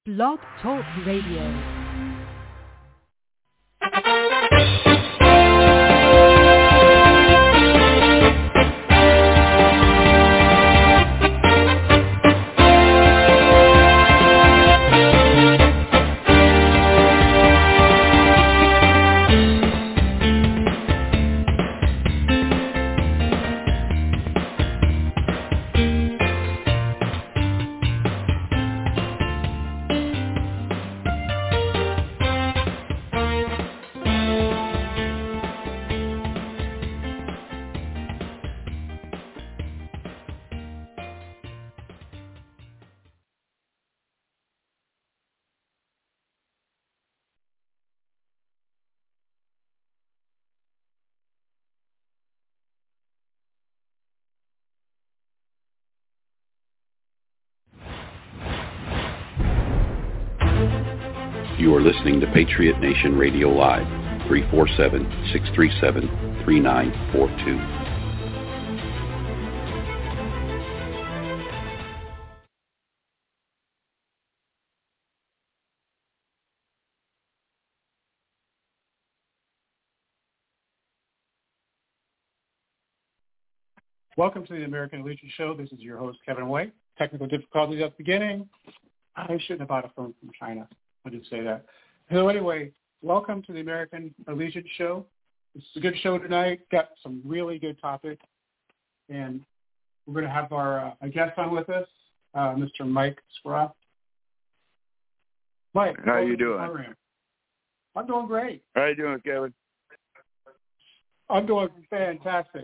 Blog Talk Radio. You are listening to Patriot Nation Radio Live, 347-637-3942. Welcome to the American Legion Show. This is your host, Kevin White. Technical difficulties at the beginning. I shouldn't have bought a phone from China. I did say that. So anyway, welcome to the American Legion Show. This is a good show tonight. Got some really good topics. And we're going to have our guest on with us, Mr. Mike Scroff. Mike, how you doing? I'm doing great. How you doing, Kevin? I'm doing fantastic.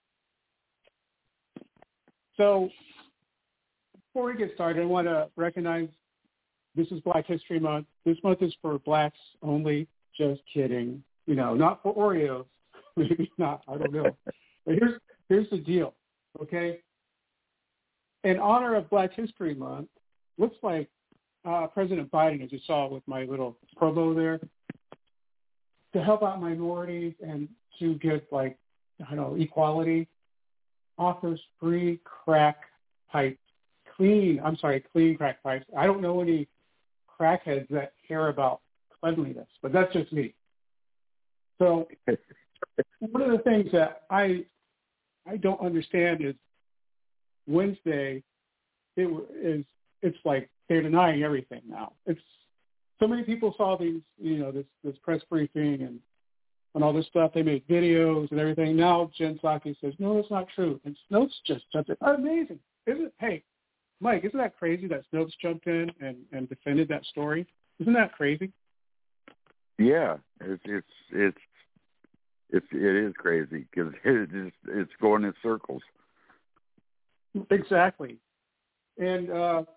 So before we get started, I want to recognize this is Black History Month. This month is for blacks only. Just kidding. You know, not for Oreos. Maybe not. I don't know. But here's the deal, okay? In honor of Black History Month, looks like President Biden, as you saw with my little promo there, to help out minorities and to get, like, I don't know, equality, offers free crack pipes. Clean crack pipes. I don't know any crackheads that care about cleanliness, but that's just me. So one of the things that I don't understand is Wednesday, it's like they're denying everything now. It's so many people saw these, this press briefing and all this stuff. They made videos and everything. Now Jen Psaki says, no, it's not true. And Snopes just jumped in. Amazing. Isn't it? Hey, Mike, isn't that crazy that Snopes jumped in and defended that story? Isn't that crazy? Yeah, it is crazy because it's going in circles. Exactly. And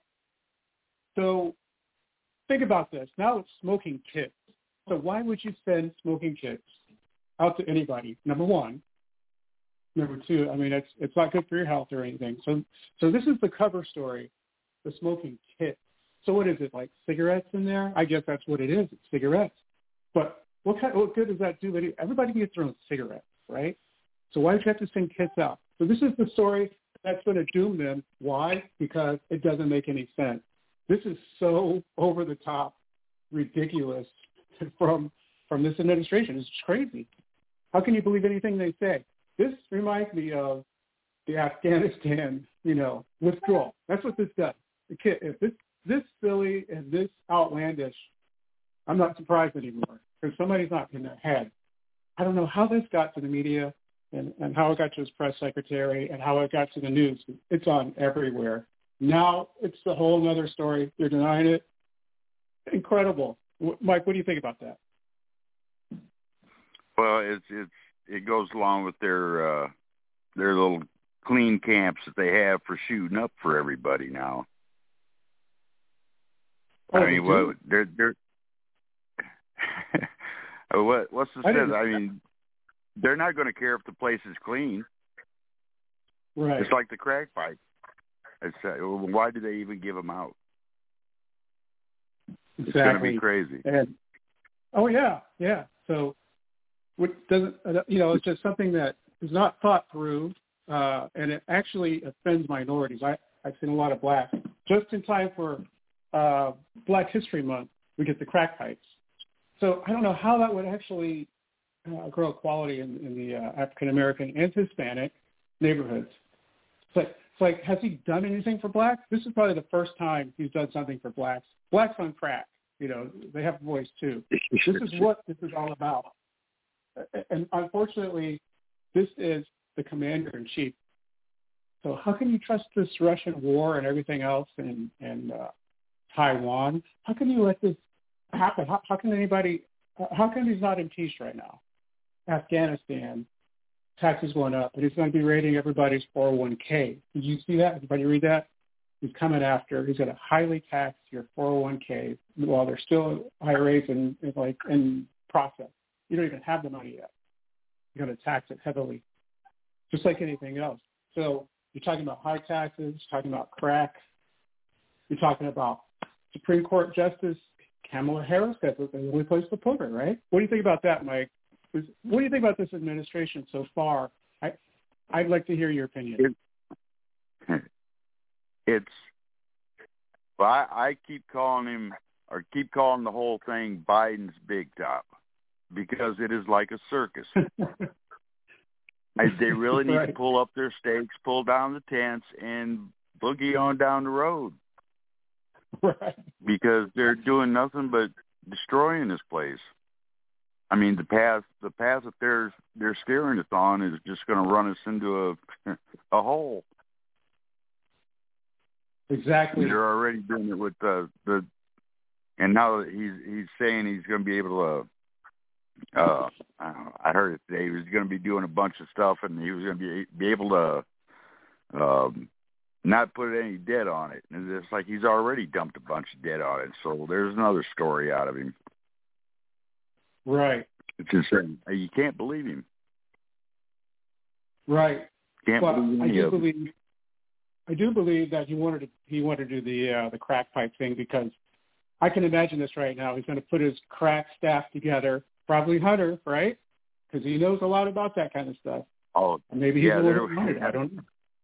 so think about this. Now it's smoking kits. So why would you send smoking kits out to anybody? Number one. Number two, I mean, it's not good for your health or anything. So this is the cover story, the smoking kit. So what is it, like cigarettes in there? I guess that's what it is. It's cigarettes. But what good does that do? Everybody gets their own cigarettes, right? So why do you have to send kits out? So this is the story that's going to doom them. Why? Because it doesn't make any sense. This is so over the top, ridiculous from this administration. It's crazy. How can you believe anything they say? This reminds me of the Afghanistan, withdrawal. That's what this does. If this silly and this outlandish, I'm not surprised anymore because somebody's not in their head. I don't know how this got to the media and how it got to his press secretary and how it got to the news. It's on everywhere. Now it's a whole other story. They're denying it. Incredible. Mike, what do you think about that? Well, it goes along with their little clean camps that they have for shooting up for everybody now. Oh, I mean, they're what's the sense? I mean, they're not going to care if the place is clean. Right. It's like the crack pipe. Why do they even give them out? Exactly. It's going to be crazy. And, yeah. So, what doesn't it's just something that is not thought through, and it actually offends minorities. I've seen a lot of blacks just in time for Black History Month, we get the crack pipes. So I don't know how that would actually grow equality in the African American and Hispanic neighborhoods. It's like, has he done anything for blacks? This is probably the first time he's done something for blacks. Blacks on crack, they have a voice too. This is what this is all about. And unfortunately, this is the commander-in-chief. So how can you trust this Russian war and everything else in Taiwan? How can you let this happen? How can he's not impeached right now? Afghanistan, taxes going up, but he's going to be raiding everybody's 401k. Did you see that? Everybody read that? He's coming after. He's going to highly tax your 401k while there's still IRAs in process. You don't even have the money yet. You're going to tax it heavily, just like anything else. So you're talking about high taxes, you're talking about crack, you're talking about Supreme Court Justice Kamala Harris. That's the only place to put her, right? What do you think about that, Mike? What do you think about this administration so far? I'd like to hear your opinion. I keep calling the whole thing Biden's Big Top because it is like a circus. They really need to pull up their stakes, pull down the tents, and boogie on down the road. Right. Because they're doing nothing but destroying this place. I mean, the path that they're steering us on is just going to run us into a hole. Exactly. They're already doing it with the and now that he's saying he's going to be able to. I heard it today. He was going to be doing a bunch of stuff, and he was going to be able to not put any debt on it. And it's like he's already dumped a bunch of debt on it. So there's another story out of him. Right. It's insane. You can't believe him. Right. Can't believe any of him. I do believe that he wanted to do the crack pipe thing because I can imagine this right now. He's going to put his crack staff together, probably Hunter, right? Because he knows a lot about that kind of stuff. Oh, and maybe he's a little bit. I don't know.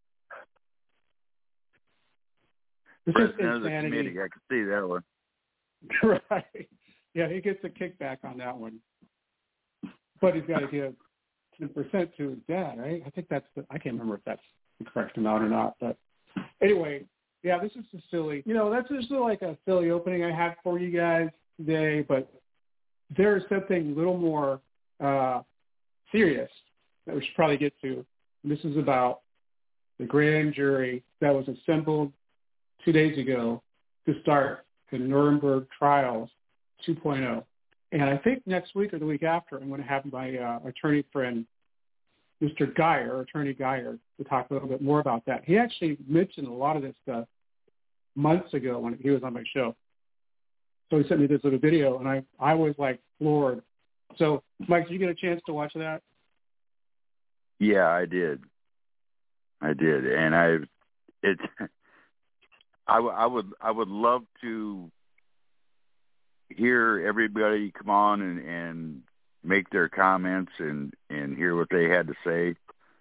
This is insanity. Committee. I can see that one. Right. Yeah, he gets a kickback on that one. But he's got to give 10% to his dad, right? I think I can't remember if that's the correct amount or not. But anyway, yeah, this is just silly. That's just like a silly opening I had for you guys today. But there is something a little more serious that we should probably get to. And this is about the grand jury that was assembled 2 days ago to start the Nuremberg trials 2.0. And I think next week or the week after, I'm going to have my attorney friend, Mr. Attorney Geyer, to talk a little bit more about that. He actually mentioned a lot of this stuff months ago when he was on my show. So he sent me this little video, and I was like floored. So, Mike, did you get a chance to watch that? Yeah, I did, and I would love to hear everybody come on and make their comments and hear what they had to say.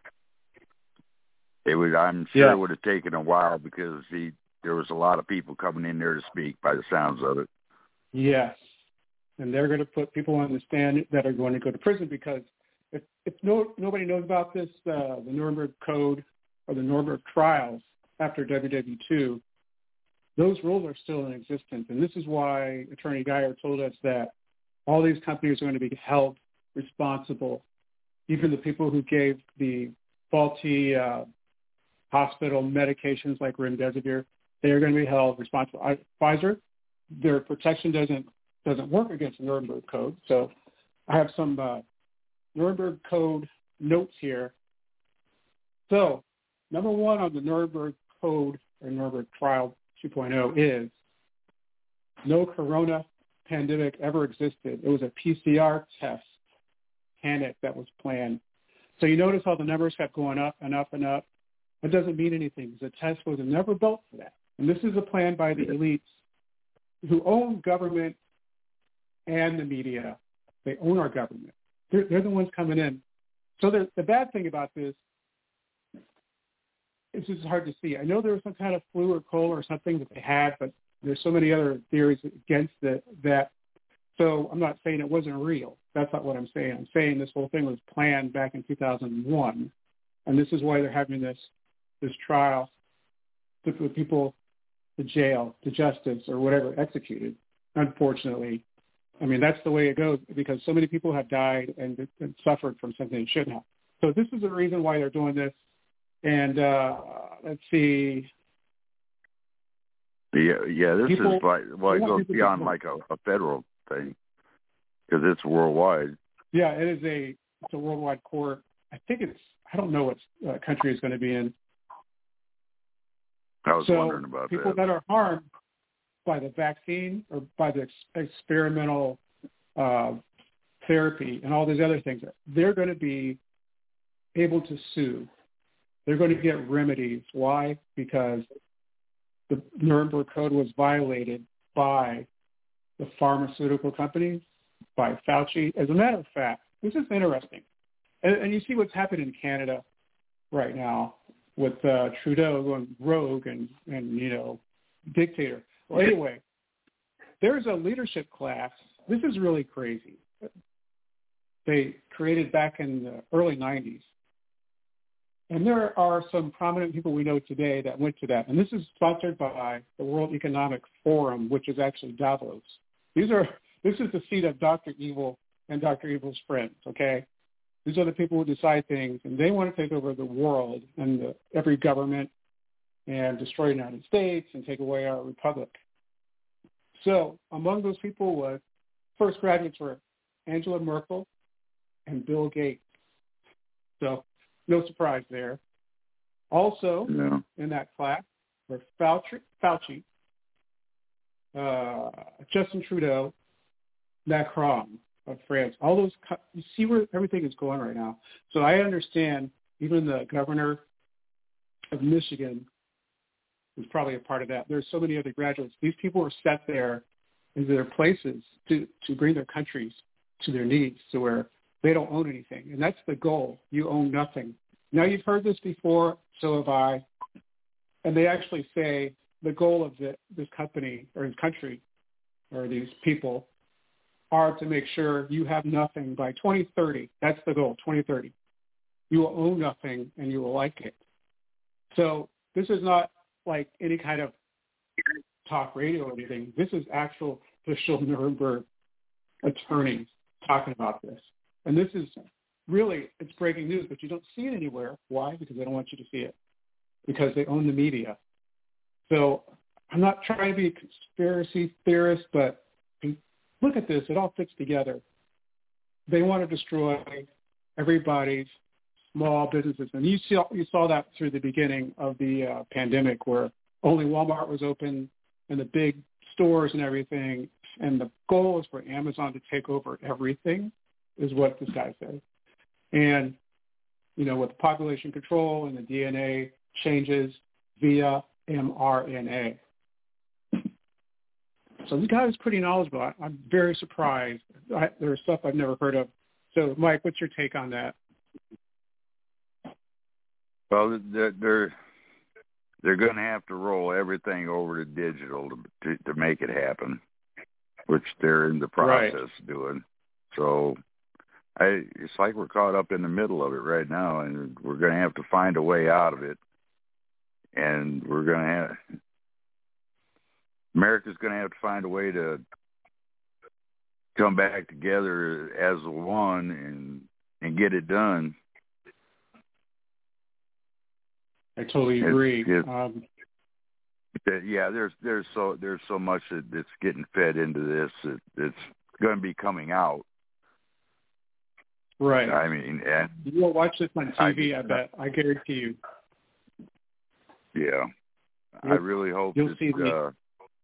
I'm sure it would have taken a while because there was a lot of people coming in there to speak by the sounds of it. Yes. And they're going to put people on the stand that are going to go to prison because if nobody knows about this, the Nuremberg Code or the Nuremberg trials after WW2, those rules are still in existence. And this is why Attorney Geyer told us that all these companies are going to be held responsible. Even the people who gave the faulty hospital medications like remdesivir, they are going to be held responsible. Pfizer, their protection doesn't work against the Nuremberg Code. So I have some Nuremberg Code notes here. So number one on the Nuremberg Code or Nuremberg Trial 2.0 is no corona pandemic ever existed. It was a PCR test panic that was planned. So you notice how the numbers kept going up and up and up. That doesn't mean anything. The test was never built for that. And this is a plan by the elites who own government and the media. They own our government. They're the ones coming in. So the bad thing about this is it's hard to see. I know there was some kind of flu or cold or something that they had, but There's so many other theories against it that. So I'm not saying it wasn't real. That's not what I'm saying. I'm saying this whole thing was planned back in 2001, and this is why they're having this trial to put people to jail, to justice, or whatever, executed. Unfortunately, I mean that's the way it goes because so many people have died and suffered from something they shouldn't have. So this is the reason why they're doing this. And let's see. Yeah. This is like it goes beyond like a federal thing because it's worldwide. Yeah, it's a worldwide court. I think I don't know what country it's going to be in. I was wondering about that. People that are harmed by the vaccine or by the experimental therapy and all these other things, they're going to be able to sue. They're going to get remedies. Why? Because the Nuremberg Code was violated by the pharmaceutical companies, by Fauci. As a matter of fact, this is interesting. And you see what's happened in Canada right now with Trudeau going rogue and dictator. Well, anyway, there's a leadership class. This is really crazy. They created back in the early 90s. And there are some prominent people we know today that went to that. And this is sponsored by the World Economic Forum, which is actually Davos. This is the seat of Dr. Evil and Dr. Evil's friends, okay? These are the people who decide things, and they want to take over the world and every government and destroy the United States and take away our republic. So among those people first graduates were Angela Merkel and Bill Gates. So no surprise there. Also in that class were Fauci, Justin Trudeau, Macron of France. All those, you see where everything is going right now. So I understand even the governor of Michigan is probably a part of that. There's so many other graduates. These people are set there in their places to bring their countries to their needs to where they don't own anything. And that's the goal. You own nothing. Now, you've heard this before, so have I. And they actually say the goal of this company or this country or these people are to make sure you have nothing by 2030. That's the goal, 2030. You will own nothing and you will like it. So this is not like any kind of talk radio or anything. This is actual official Nuremberg attorneys talking about this. And this is really, it's breaking news, but you don't see it anywhere. Why? Because they don't want you to see it. Because they own the media. So I'm not trying to be a conspiracy theorist, but look at this. It all fits together. They want to destroy everybody's small businesses. And you saw that through the beginning of the pandemic where only Walmart was open and the big stores and everything. And the goal is for Amazon to take over everything is what this guy said. And, with the population control and the DNA changes via mRNA. So this guy is pretty knowledgeable. I'm very surprised. There's stuff I've never heard of. So, Mike, what's your take on that? Well, they're going to have to roll everything over to digital to make it happen, which they're in the process of doing. So it's like we're caught up in the middle of it right now, and we're going to have to find a way out of it. And America's going to have to find a way to come back together as one and get it done. I totally agree. There's so much that's getting fed into this. It's going to be coming out. Right. I mean, and you'll watch this on TV. I bet. I guarantee you. Yeah, I really hope that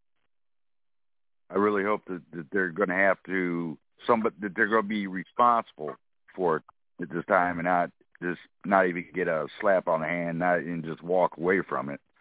they're going to have to that they're going to be responsible for it at this time and not even get a slap on the hand, and just walk away from it.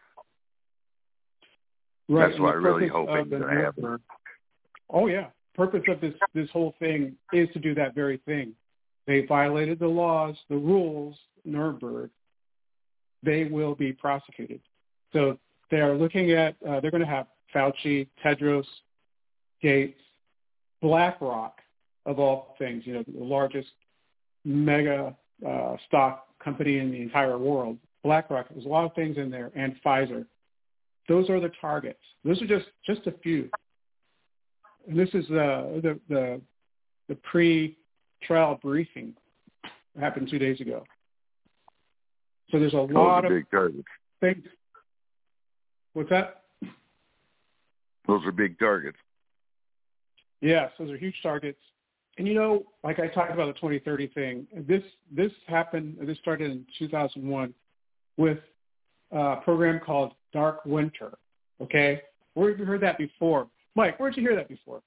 Right. That's what I really hope is going to happen. Oh yeah, purpose of this whole thing is to do that very thing. They violated the laws, the rules, Nuremberg. They will be prosecuted. So they are looking at, they're going to have Fauci, Tedros, Gates, BlackRock, of all things, the largest mega stock company in the entire world. BlackRock, there's a lot of things in there, and Pfizer. Those are the targets. Those are just a few. And this is the pre-trial briefing that happened 2 days ago. So there's a lot of big targets. Things. What's that? Those are big targets. Yes, those are huge targets. And like I talked about the 2030 thing, this started in 2001 with a program called Dark Winter. Okay? Where have you heard that before? Mike, where'd you hear that before?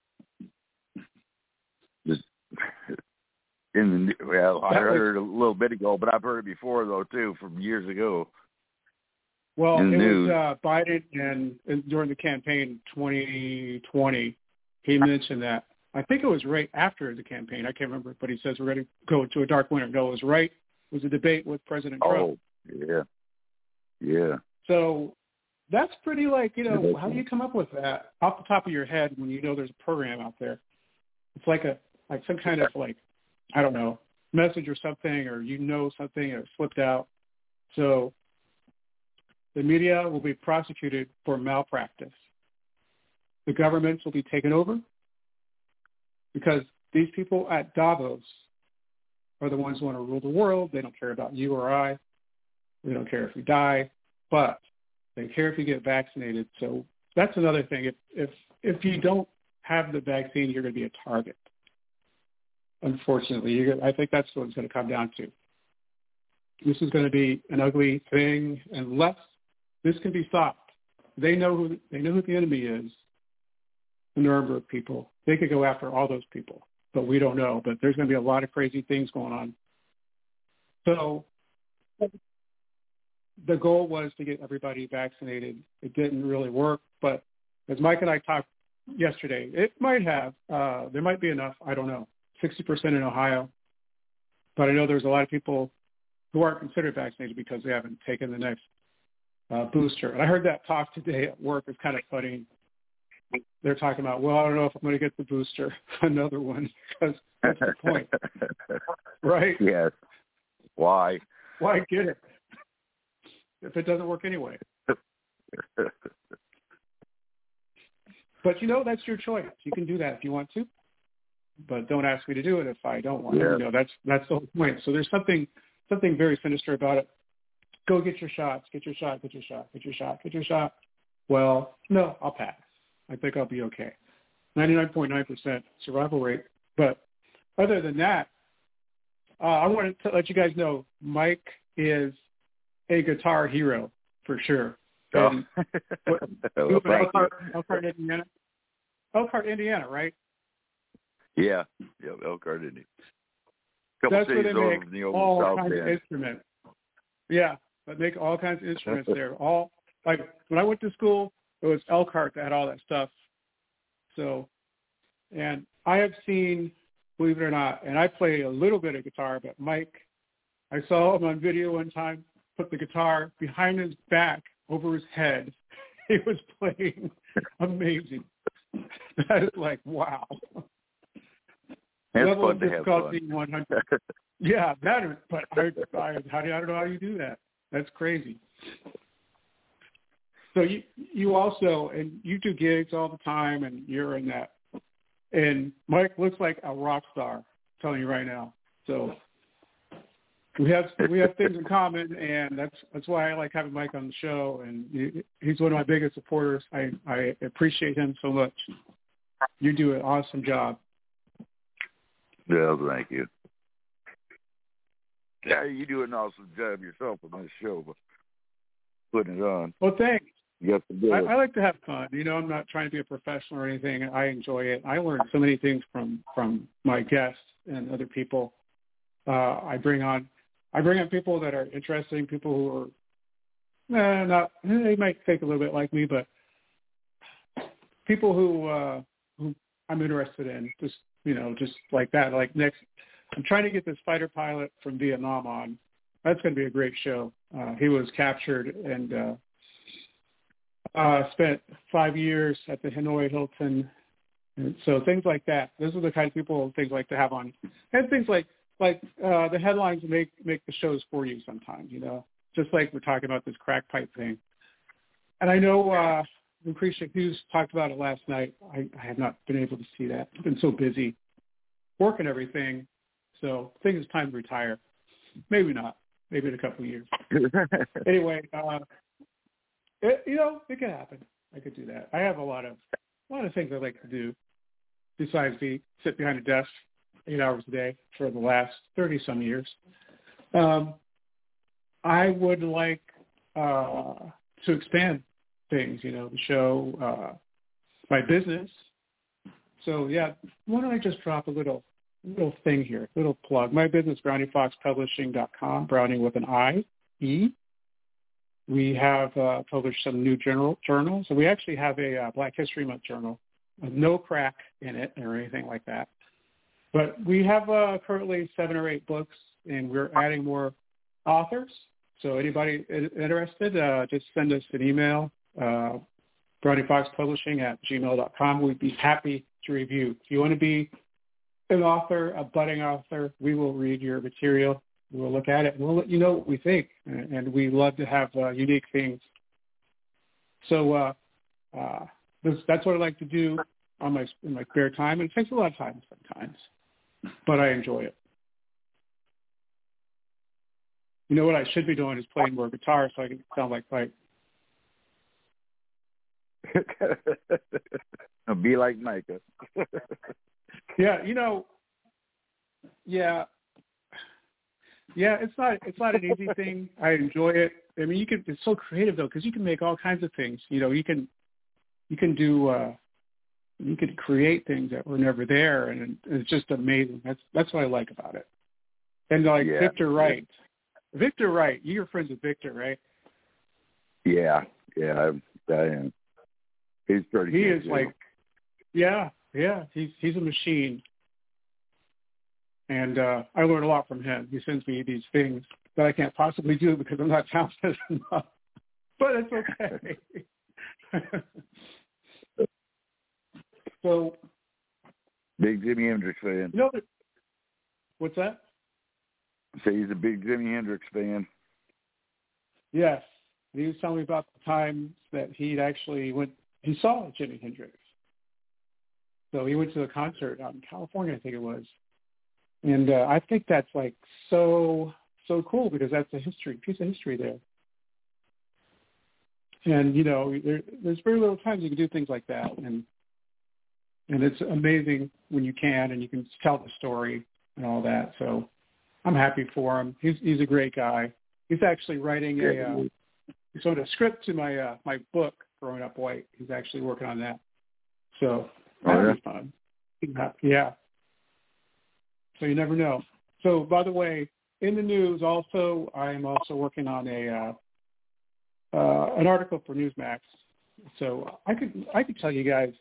I heard it a little bit ago, but I've heard it before, though, too, from years ago. Well, it was Biden, and during the campaign 2020, he mentioned that. I think it was right after the campaign. I can't remember, but he says we're going to go into a dark winter. No, it was right. It was a debate with President Trump. Oh, yeah. So that's pretty how do you come up with that off the top of your head when there's a program out there? It's like some kind of I don't know, message or something, or something, or it slipped out. So the media will be prosecuted for malpractice. The governments will be taken over because these people at Davos are the ones who want to rule the world. They don't care about you or I. They don't care if we die, but they care if you get vaccinated. So that's another thing. If you don't have the vaccine, you're going to be a target. Unfortunately, I think that's what it's going to come down to. This is going to be an ugly thing unless this can be stopped. They know who the enemy is. The Nuremberg people. They could go after all those people, but we don't know. But there's going to be a lot of crazy things going on. So the goal was to get everybody vaccinated. It didn't really work, but as Mike and I talked yesterday, it might have. There might be enough. I don't know. 60% in Ohio, but I know there's a lot of people who aren't considered vaccinated because they haven't taken the next booster. And I heard that talk today at work. It's kind of funny. They're talking about, well, I don't know if I'm going to get the booster, another one, because that's the point, right? Yes. Why? Why get it if it doesn't work anyway? But that's your choice. You can do that if you want to. But don't ask me to do it if I don't want to. That's the whole point. So there's something very sinister about it. Go get your shots. Get your shot. Get your shot. Get your shot. Get your shot. Well, no, I'll pass. I think I'll be okay. 99.9% survival rate. But other than that, I wanted to let you guys know Mike is a guitar hero for sure. And Elkhart, Indiana. Elkhart, Indiana, right? Yeah, Elkhart, Indiana. That's where they make all kinds of instruments. Yeah, they make all kinds of instruments there. All like when I went to school, it was Elkhart that had all that stuff. So, and I have seen, believe it or not, and I play a little bit of guitar, but Mike, I saw him on video one time put the guitar behind his back over his head. He was playing amazing. That is like, wow. It's Level fun of to have difficulty fun. 100. Yeah, that is, but I don't know how you do that. That's crazy. So you also, and you do gigs all the time, and you're in that. And Mike looks like a rock star, I'm telling you right now. So we have things in common, and that's why I like having Mike on the show. And he's one of my biggest supporters. I appreciate him so much. You do an awesome job. Yeah, thank you. Yeah, you do an awesome job yourself on this show, but putting it on. Well, thanks. You have to do it. I like to have fun. I'm not trying to be a professional or anything. I enjoy it. I learn so many things from my guests and other people. I bring on people that are interesting, people who are they might think a little bit like me, but people who I'm interested in, just like that. Like next, I'm trying to get this fighter pilot from Vietnam on. That's going to be a great show. He was captured and Spent 5 years at the Hanoi Hilton. And so things like that. Those are the kind of people things like to have on. And things like the headlines make the shows for you sometimes, just like we're talking about this crack pipe thing. And I know Lucretia Hughes talked about it last night. I have not been able to see that. I've been so busy working everything. So I think it's time to retire. Maybe not. Maybe in a couple of years. Anyway, it could happen. I could do that. I have a lot of things I like to do besides sit behind a desk 8 hours a day for the last 30-some years. I would like to expand things, the show, my business. So, yeah, why don't I just drop a little thing here, little plug. My business, BrownieFoxPublishing.com, Brownie with an I-E. We have published some new journals. So we actually have a Black History Month journal, no crack in it or anything like that. But we have currently 7 or 8 books, and we're adding more authors. So anybody interested, just send us an email, BrownieFoxPublishing@gmail.com. We'd be happy to review. If you want to be an author, a budding author, we will read your material. We'll look at it, and we'll let you know what we think. And we love to have unique things. So that's what I like to do in my spare time. And it takes a lot of time sometimes, but I enjoy it. You know what I should be doing is playing more guitar so I can sound like Mike. Be like Micah. Yeah, Yeah, it's not an easy thing. I enjoy it. I mean, it's so creative though, because you can make all kinds of things. You can create things that were never there, and it's just amazing. That's what I like about it. And Victor Wright. Victor Wright, you're friends with Victor, right? Yeah, I am. He's pretty. He good, is like, yeah. He's a machine, and I learn a lot from him. He sends me these things that I can't possibly do because I'm not talented enough, but it's okay. So, big Jimi Hendrix fan. What's that? So he's a big Jimi Hendrix fan. Yes. He was telling me about the times that he saw Jimi Hendrix. So he went to a concert out in California, I think it was. And I think that's like so cool because that's a piece of history there. And, there's very little times you can do things like that. And it's amazing when you can, and you can tell the story and all that. So I'm happy for him. He's a great guy. He's actually writing a script to my book, Growing Up White. He's actually working on that. So that'll be fun. Yeah. So you never know. So by the way, in the news also, I am also working on an article for Newsmax. So I could tell you guys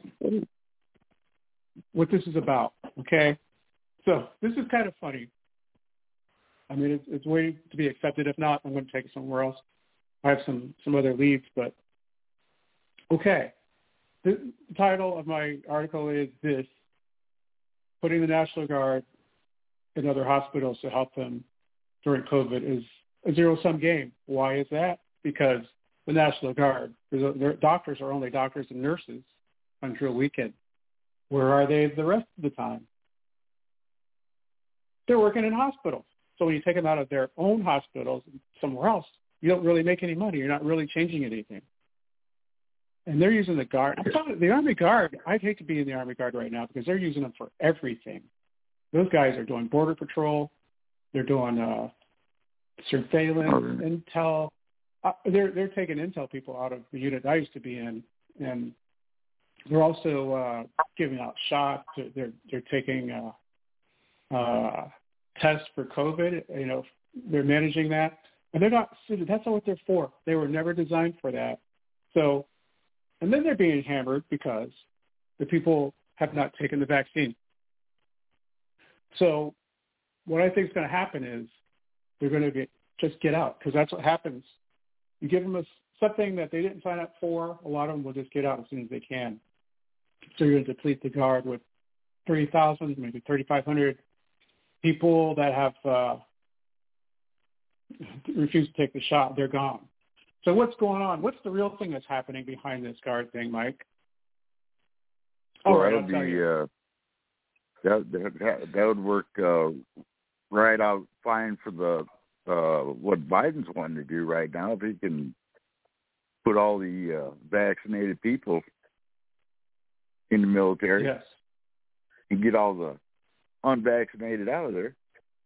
what this is about. Okay. So this is kind of funny. I mean, it's waiting to be accepted. If not, I'm going to take it somewhere else. I have some other leads, but okay. The title of my article is this: Putting the National Guard in other hospitals to help them during COVID is a zero-sum game. Why is that? Because the National Guard, their doctors are only doctors and nurses on drill weekend. Where are they the rest of the time? They're working in hospitals. So when you take them out of their own hospitals somewhere else, you don't really make any money. You're not really changing anything. And they're using the Guard. I'm talking the Army Guard. I'd hate to be in the Army Guard right now because they're using them for everything. Those guys are doing border patrol. They're doing surveillance, intel. They're taking intel people out of the unit I used to be in, and they're also giving out shots. They're taking tests for COVID. They're managing that, and they're not. That's not what they're for. They were never designed for that. So, and then they're being hammered because the people have not taken the vaccine. So, what I think is going to happen is they're going to just get out, because that's what happens. You give them something that they didn't sign up for. A lot of them will just get out as soon as they can. So you're going to deplete the Guard with 30,000, maybe 3,500 people that have refused to take the shot. They're gone. So what's going on? What's the real thing that's happening behind this Guard thing, Mike? Well, that would be that would work right out fine for the what Biden's wanting to do right now. If he can put all the vaccinated people in the military, yes, and get all the unvaccinated out of there.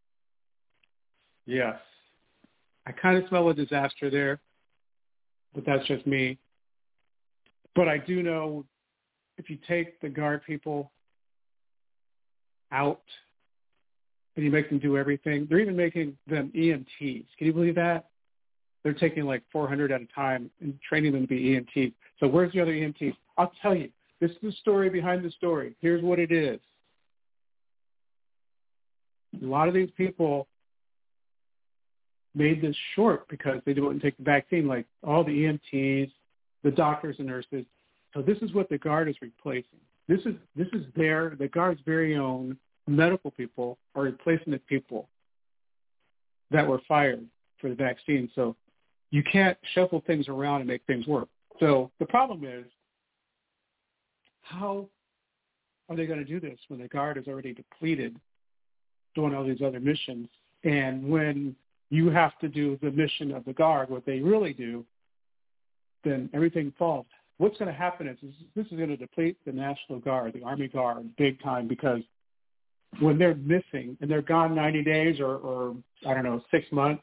Yes. I kind of smell a disaster there, but that's just me. But I do know if you take the Guard people out and you make them do everything, they're even making them EMTs. Can you believe that? They're taking like 400 at a time and training them to be EMTs. So where's the other EMTs? I'll tell you. This is the story behind the story. Here's what it is. A lot of these people made this short because they didn't take the vaccine, like all the EMTs, the doctors and nurses. So this is what the Guard is replacing. This is the Guard's very own medical people are replacing the people that were fired for the vaccine. So you can't shuffle things around and make things work. So the problem is, how are they going to do this when the Guard is already depleted doing all these other missions? And when you have to do the mission of the Guard, what they really do, then everything falls. What's going to happen is this is going to deplete the National Guard, the Army Guard, big time, because when they're missing and they're gone 90 days or 6 months,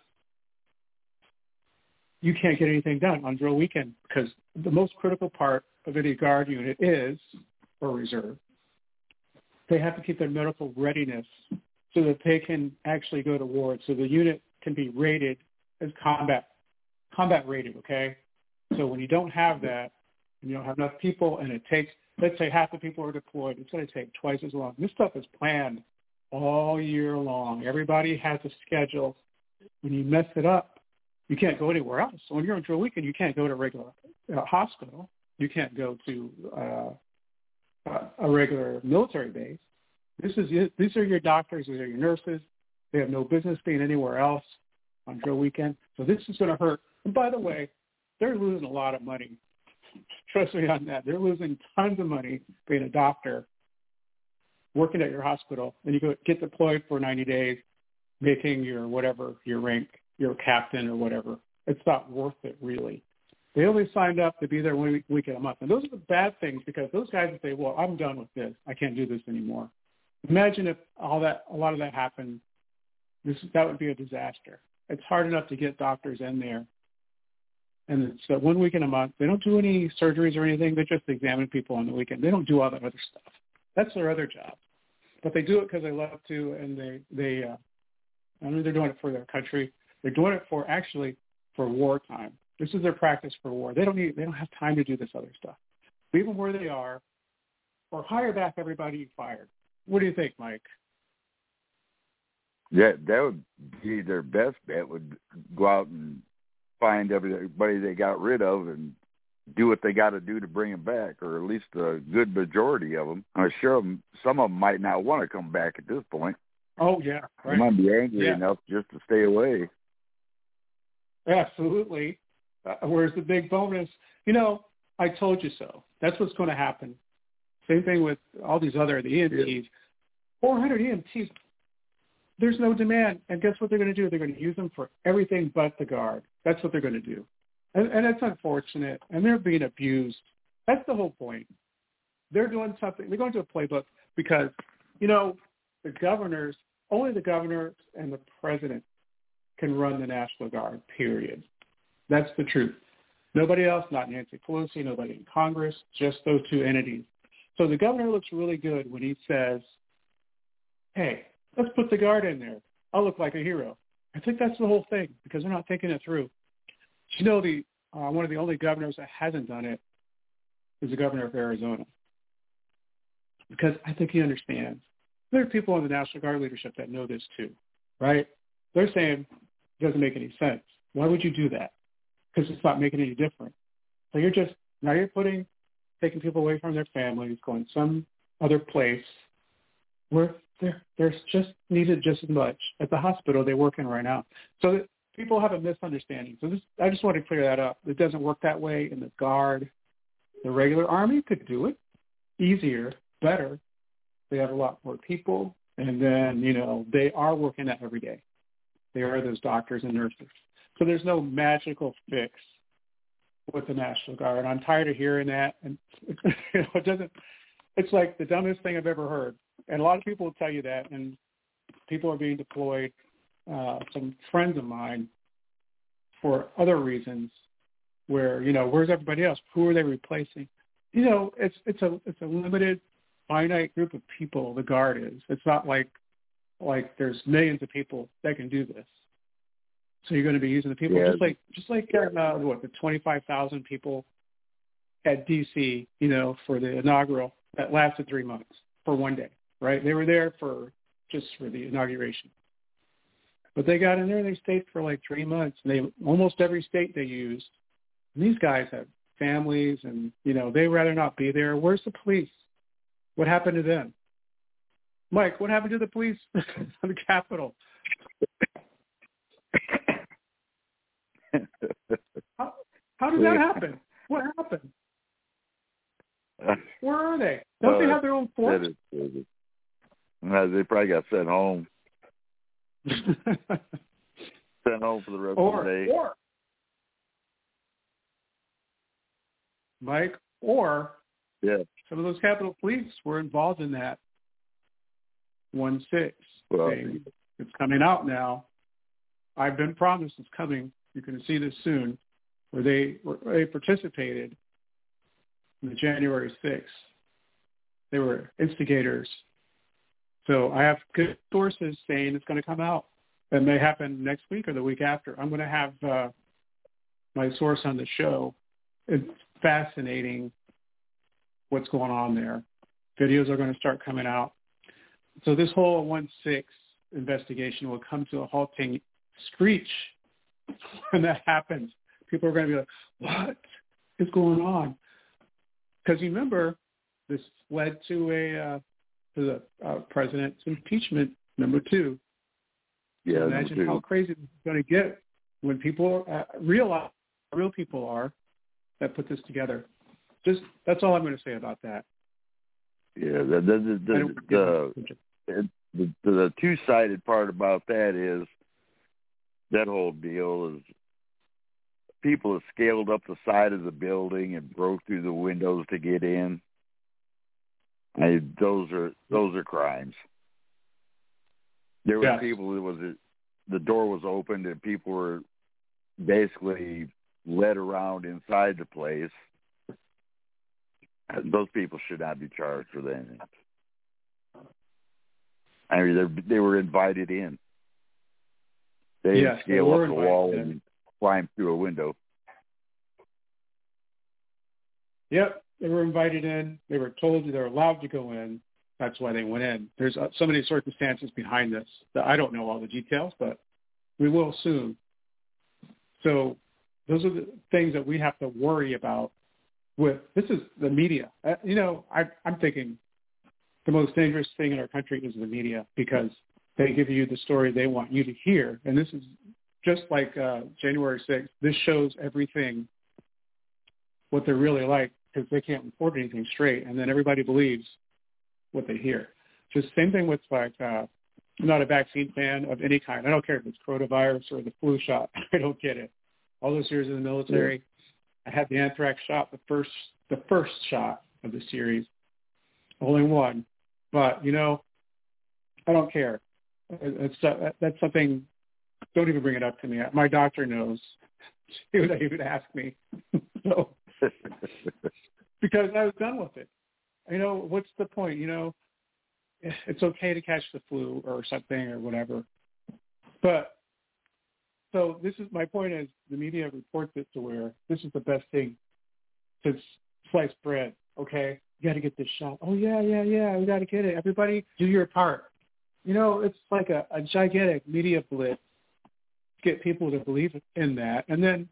you can't get anything done on drill weekend because the most critical part of any Guard unit is, or reserve, they have to keep their medical readiness so that they can actually go to war. So the unit can be rated as combat rated, okay? So when you don't have that, and you don't have enough people, and it takes, let's say half the people are deployed, it's going to take twice as long. This stuff is planned all year long. Everybody has a schedule. When you mess it up, you can't go anywhere else. So when you're on drill weekend, you can't go to a regular hospital. You can't go to a regular military base. These are your doctors. These are your nurses. They have no business being anywhere else on drill weekend. So this is going to hurt. And by the way, they're losing a lot of money. Trust me on that. They're losing tons of money being a doctor, working at your hospital, and you get deployed for 90 days, making your whatever, your rank, your captain or whatever. It's not worth it, really. They only signed up to be there 1 week a month. And those are the bad things because those guys would say, well, I'm done with this. I can't do this anymore. Imagine if a lot of that happened. That would be a disaster. It's hard enough to get doctors in there. And it's 1 week in a month. They don't do any surgeries or anything. They just examine people on the weekend. They don't do all that other stuff. That's their other job. But they do it because they love to, and I mean, they're doing it for their country. They're doing it for wartime. This is their practice for war. They don't have time to do this other stuff. Leave them where they are, or hire back everybody you fired. What do you think, Mike? Yeah, that would be their best bet. Would go out and find everybody they got rid of and do what they got to do to bring them back, or at least a good majority of them. I'm sure some of them might not want to come back at this point. Oh, yeah. Right. They might be angry enough just to stay away. Absolutely. Where's the big bonus? I told you so. That's what's going to happen. Same thing with all these other, the EMTs. 400 EMTs, there's no demand. And guess what they're going to do? They're going to use them for everything but the Guard. That's what they're going to do. And that's unfortunate. And they're being abused. That's the whole point. They're doing something. They're going to a playbook because, the governors, only the governors and the president can run the National Guard, period. That's the truth. Nobody else, not Nancy Pelosi, nobody in Congress, just those two entities. So the governor looks really good when he says, hey, let's put the Guard in there. I'll look like a hero. I think that's the whole thing because they're not thinking it through. One of the only governors that hasn't done it is the governor of Arizona because I think he understands. There are people in the National Guard leadership that know this too, right? They're saying it doesn't make any sense. Why would you do that? because it's not making any difference. So you're taking people away from their families, going some other place where there's just needed just as much at the hospital they work in right now. So that people have a misunderstanding. So I just want to clear that up. It doesn't work that way in the Guard. The regular Army could do it easier, better. They have a lot more people, and then, they are working that every day. They are those doctors and nurses. So there's no magical fix with the National Guard. I'm tired of hearing that, and it's like the dumbest thing I've ever heard. And a lot of people will tell you that, and people are being deployed, some friends of mine, for other reasons where, where's everybody else? Who are they replacing? It's a limited, finite group of people, the Guard is. It's not like there's millions of people that can do this. So you're going to be using the people just like the 25,000 people at D.C., for the inaugural that lasted 3 months for one day, right? They were there for the inauguration. But they got in there and they stayed for like 3 months. And almost every state they used. And these guys have families and, they'd rather not be there. Where's the police? What happened to them? Mike, what happened to the police on the Capitol? How did that happen? What happened? Where are they? Don't they have their own force? They probably got sent home. Sent home for the rest of the day. Mike, some of those Capitol Police were involved in that 1-6 thing. It's coming out now. I've been promised it's coming. You're going to see this soon, where they participated in the January 6th. They were instigators. So I have good sources saying it's going to come out. It may happen next week or the week after. I'm going to have my source on the show. It's fascinating what's going on there. Videos are going to start coming out. So this whole 1-6 investigation will come to a halting screech when that happens. People are going to be like, what is going on? Because you remember, this led to the president's impeachment, number 2. Yeah, so imagine how crazy it's going to get when people realize real people are that put this together. That's all I'm going to say about that. Yeah, the two-sided part about that is that whole deal is people have scaled up the side of the building and broke through the windows to get in. Those are crimes. There were people the door was opened and people were basically led around inside the place. Those people should not be charged with anything. I mean, they were invited in. They didn't scale up the wall and climb through a window. Yep, they were invited in. They were told they were allowed to go in. That's why they went in. There's so many circumstances behind this that I don't know all the details, but we will soon. So those are the things that we have to worry about. This is the media. I'm thinking the most dangerous thing in our country is the media, because they give you the story they want you to hear. And this is just like January 6th. This shows everything, what they're really like, because they can't report anything straight. And then everybody believes what they hear. Just same thing with I'm not a vaccine fan of any kind. I don't care if it's coronavirus or the flu shot. I don't get it. All those years in the military, I had the anthrax shot, the first shot of the series, only one. But I don't care. That's something. Don't even bring it up to me. My doctor knows. He would ask me. So, because I was done with it. What's the point? It's okay to catch the flu or something or whatever. But so this is my point: is the media reports it to where this is the best thing since sliced bread. Okay, you got to get this shot. Oh yeah, we got to get it. Everybody, do your part. It's like a gigantic media blitz to get people to believe in that, and then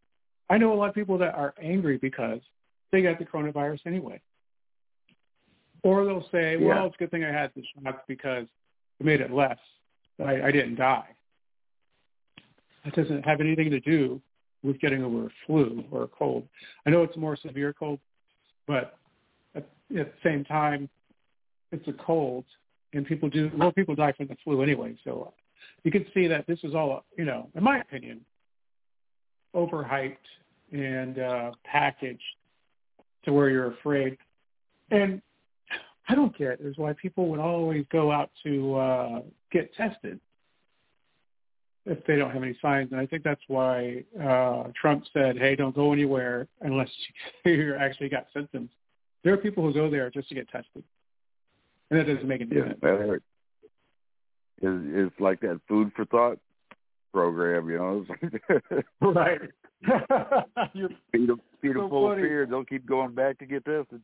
I know a lot of people that are angry because they got the coronavirus anyway. Or they'll say, well, it's a good thing I had the shots because it made it less. I didn't die. That doesn't have anything to do with getting over a flu or a cold. I know it's a more severe cold, but at the same time, it's a cold, and people die from the flu anyway. So you can see that this is all, in my opinion, overhyped and packaged to where you're afraid. And I don't get is why people would always go out to get tested if they don't have any signs. And I think that's why Trump said, hey, don't go anywhere unless you actually got symptoms. There are people who go there just to get tested. And that doesn't make any sense. That hurt. It's like that food for thought program, Right. You're feed them full of fear. They'll keep going back to get tested.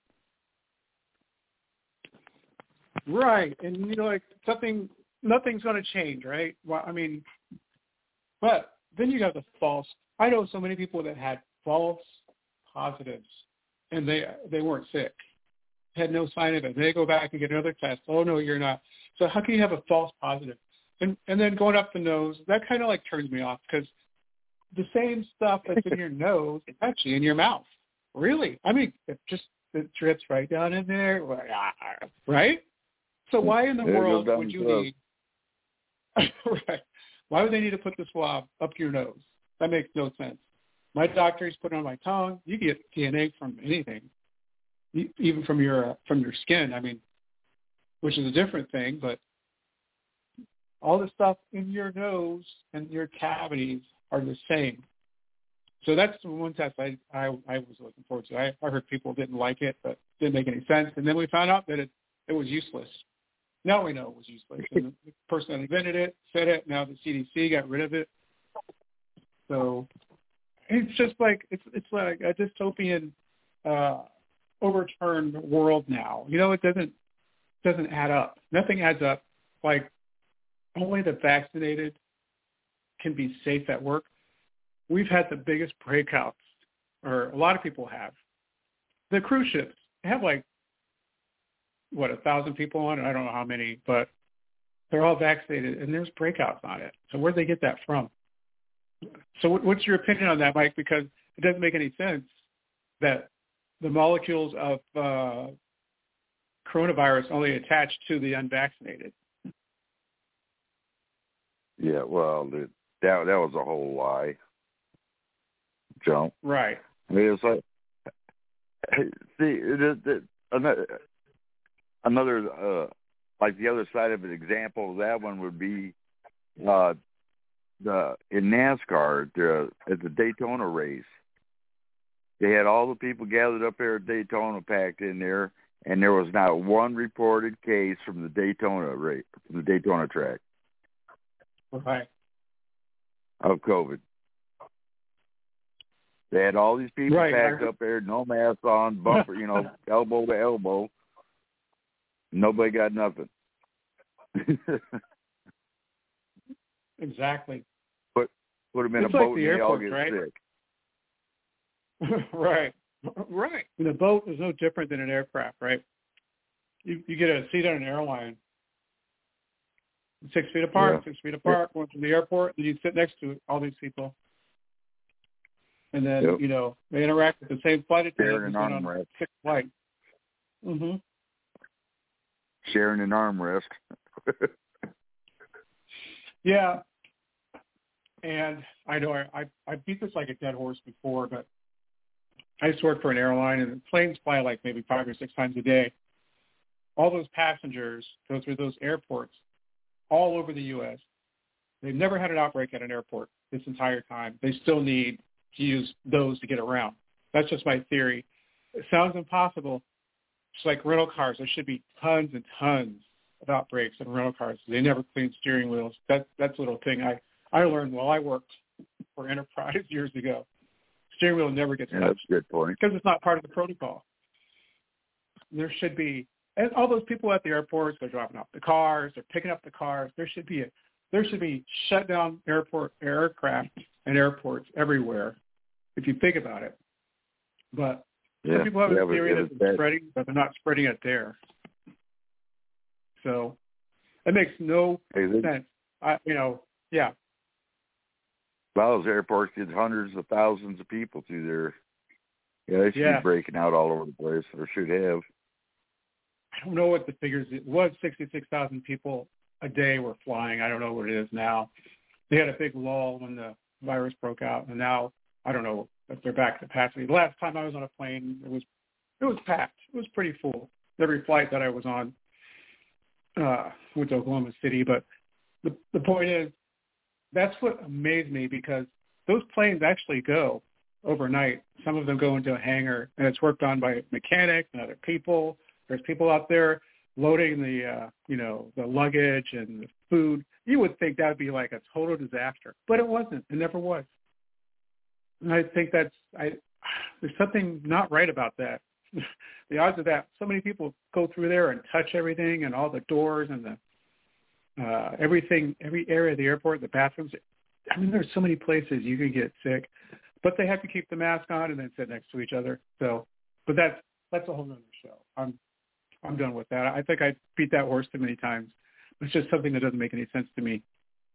Right. And, nothing's going to change, right? Well, but then you got the false. I know so many people that had false positives, and they weren't sick, had no sign of it. They go back and get another test. Oh, no, you're not. So how can you have a false positive? And then going up the nose, that kind of turns me off because the same stuff that's in your nose is actually in your mouth. Really? It drips right down in there, right? So why in the world would you need right? Why would they need to put the swab up your nose? That makes no sense. My doctor's put it on my tongue. You get DNA from anything, even from your skin. Which is a different thing, but all the stuff in your nose and your cavities are the same. So that's the one test I was looking forward to. I heard people didn't like it, but didn't make any sense. And then we found out that it was useless. Now we know it was useless. And the person that invented it said it. Now the CDC got rid of it. So it's just it's like a dystopian, overturned world now. It doesn't add up. Nothing adds up. Only the vaccinated can be safe at work. We've had the biggest breakouts, or a lot of people have. The cruise ships have 1,000 people on it? I don't know how many, but they're all vaccinated, and there's breakouts on it. So where'd they get that from? So what's your opinion on that, Mike? Because it doesn't make any sense that the molecules of coronavirus only attach to the unvaccinated. Yeah, well, that was a whole lie, Joe. Right. It's another the other side of an example of that one would be in NASCAR at the Daytona race. They had all the people gathered up there at Daytona packed in there, and there was not one reported case from the Daytona race, from the Daytona track. Right. Of COVID. They had all these people packed up there, no mask on, bumper, elbow to elbow. Nobody got nothing. Exactly. Put them in a boat and they all get sick. Right. Right. And a boat is no different than an aircraft, right? You get a seat on an airline, 6 feet apart, 6 feet apart, going to the airport, and you sit next to all these people. And then, they interact with the same flight attendants on 6 flights. Mm-hmm. Sharing an armrest. Yeah. And I know I beat this like a dead horse before, but I used to work for an airline, and planes fly maybe 5 or 6 times a day. All those passengers go through those airports all over the U.S. They've never had an outbreak at an airport this entire time. They still need to use those to get around. That's just my theory. It sounds impossible. It's like rental cars. There should be tons and tons of outbreaks in rental cars. They never clean steering wheels. That's a little thing I learned while I worked for Enterprise years ago. Steering wheel never gets touched. That's a good point. Because it's not part of the protocol. There should be, and all those people at the airports, they're dropping off the cars, they're picking up the cars. There should be shut down aircraft and airports everywhere if you think about it. But some people have a theory that it's spreading, but they're not spreading it there. So that makes no sense. Yeah. A lot of those airports get hundreds of thousands of people through there. Yeah, they should be breaking out all over the place, or should have. I don't know what the figures. It was 66,000 people a day were flying. I don't know what it is now. They had a big lull when the virus broke out, and now I don't know if they're back to capacity. The last time I was on a plane, it was packed. It was pretty full. Every flight that I was on went to Oklahoma City. But the point is, that's what amazed me, because those planes actually go overnight. Some of them go into a hangar, and it's worked on by mechanics and other people. There's people out there loading the luggage and the food. You would think that would be like a total disaster, but it wasn't. It never was. And I think there's something not right about that. The odds of that, so many people go through there and touch everything and all the doors and the everything, every area of the airport, the bathrooms. I mean, there's so many places you can get sick, but they have to keep the mask on and then sit next to each other. So, but that's a whole nother show. I'm done with that. I think I beat that horse too many times. It's just something that doesn't make any sense to me.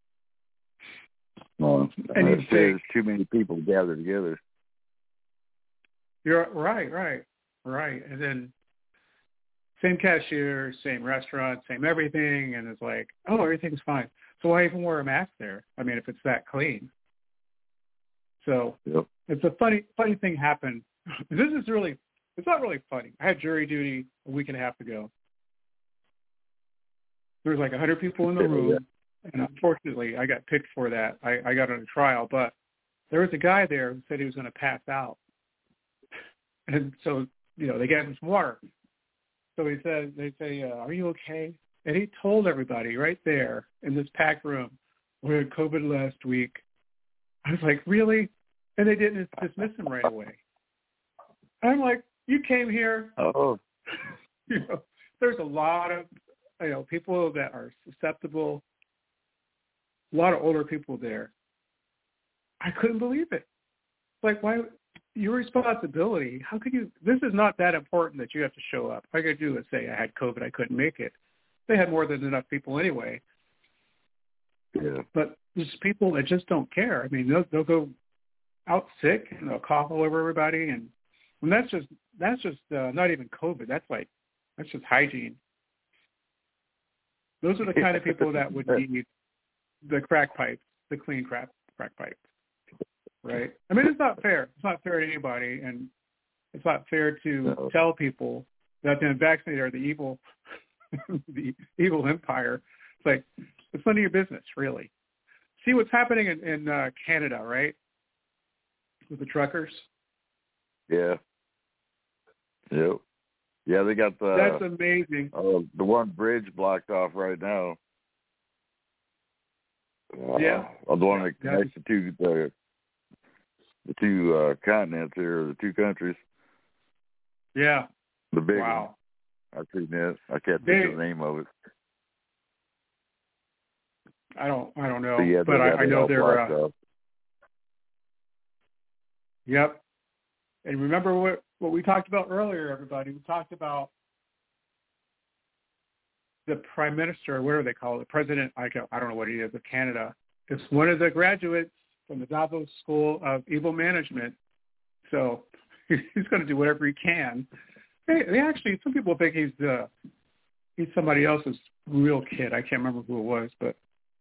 Well, and there's too many people gathered together. You're right. And then same cashier, same restaurant, same everything, and it's like, oh, everything's fine. So why even wear a mask there? I mean, if it's that clean. So It's a funny thing happened. It's not really funny. I had jury duty a week and a half ago. There was like 100 people in the room, and unfortunately, I got picked for that. I got on a trial, but there was a guy there who said he was going to pass out. And so, they gave him some water. So they say, are you okay? And he told everybody right there in this packed room, we had COVID last week. I was like, really? And they didn't dismiss him right away. I'm like, you came here. Oh. There's a lot of, people that are susceptible, a lot of older people there. I couldn't believe it. Like, why? Your responsibility. How could you? This is not that important that you have to show up. All I could do is say I had COVID, I couldn't make it. They had more than enough people anyway. Yeah. But there's people that just don't care. I mean, they'll go out sick and they'll cough all over everybody, and that's just not even COVID. That's just hygiene. Those are the kind of people that would need the crack pipes, the clean crack pipes. Right? I mean, it's not fair. It's not fair to anybody, and it's not fair to tell people that the unvaccinated are the evil empire. It's like, it's none of your business, really. See what's happening in Canada, right? With the truckers. Yeah. Yep. Yeah, they got That's amazing. The one bridge blocked off right now. The one that connects the two continents here, the two countries. Yeah. The big one. I've seen that. I can't think of the name of it. I don't know. So but I know they're Yep. And remember what we talked about earlier, everybody. We talked about the Prime Minister, whatever they call it, the President, I don't know what he is, of Canada. It's one of the graduates from the Davos School of Evil Management. So he's going to do whatever he can. They actually, some people think he's somebody else's real kid. I can't remember who it was, but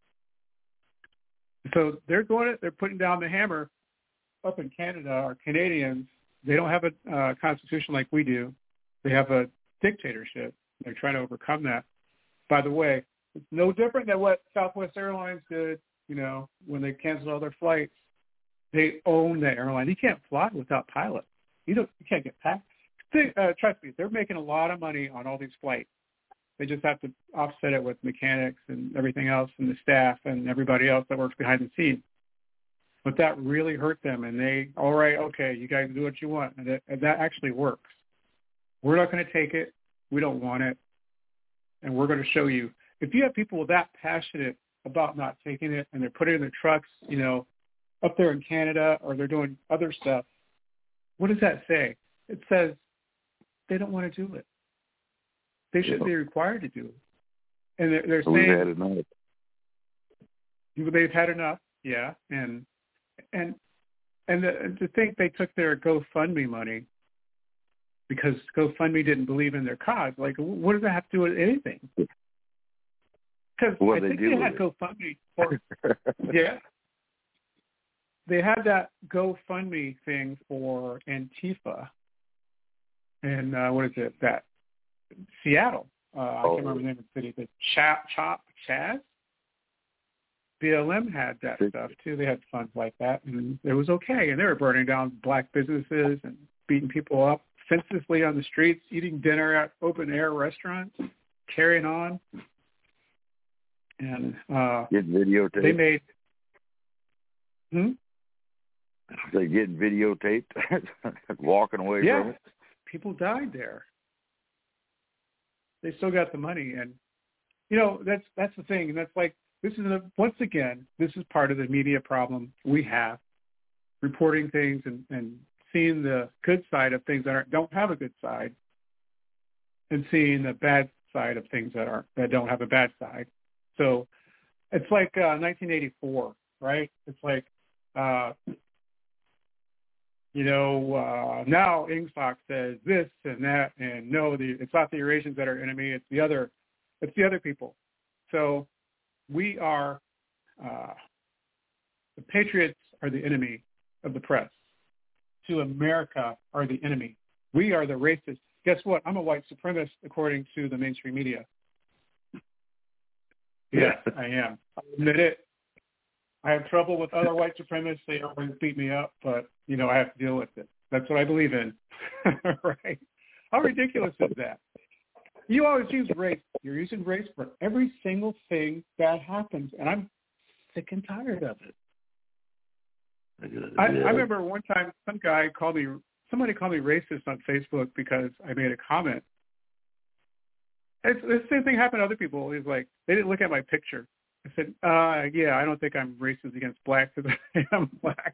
so they're putting down the hammer up in Canada. Our Canadians, they don't have a constitution like we do. They have a dictatorship. They're trying to overcome that. By the way, it's no different than what Southwest Airlines did, when they canceled all their flights. They own the airline. You can't fly without pilots. You can't get packed. Trust me, they're making a lot of money on all these flights. They just have to offset it with mechanics and everything else and the staff and everybody else that works behind the scenes. But that really hurt them, and all right, okay, you guys do what you want. And that actually works. We're not going to take it. We don't want it. And we're going to show you. If you have people that passionate about not taking it and they're putting it in their trucks, up there in Canada or they're doing other stuff, what does that say? It says they don't want to do it. They should be required to do it. And they're saying we've had enough. They've had enough, yeah. And to think they took their GoFundMe money because GoFundMe didn't believe in their cause. Like, what does that have to do with anything? Because I think they had GoFundMe for, yeah. They had that GoFundMe thing for Antifa. And what is it? That Seattle. I can't remember the name of the city. The Chaz? BLM had that stuff, too. They had funds like that, and it was okay. And they were burning down black businesses and beating people up senselessly on the streets, eating dinner at open-air restaurants, carrying on. And getting videotaped. They made... They getting videotaped, walking away from it. People died there. They still got the money, and that's the thing. And that's like this is part of the media problem we have, reporting things and seeing the good side of things that don't have a good side, and seeing the bad side of things that don't have a bad side. So it's like 1984, right? It's like. Now Ingsoc says this and that, and no, it's not the Eurasians that are enemy. It's the other people. So we are, the patriots are the enemy of the press. To America are the enemy. We are the racists. Guess what? I'm a white supremacist according to the mainstream media. Yes, I am. I admit it. I have trouble with other white supremacists. They always beat me up, but, I have to deal with it. That's what I believe in. Right? How ridiculous is that? You always use race. You're using race for every single thing that happens, and I'm sick and tired of it. I remember one time somebody called me racist on Facebook because I made a comment. It's the same thing happened to other people. It's like they didn't look at my picture. I said, I don't think I'm racist against blacks because I'm black.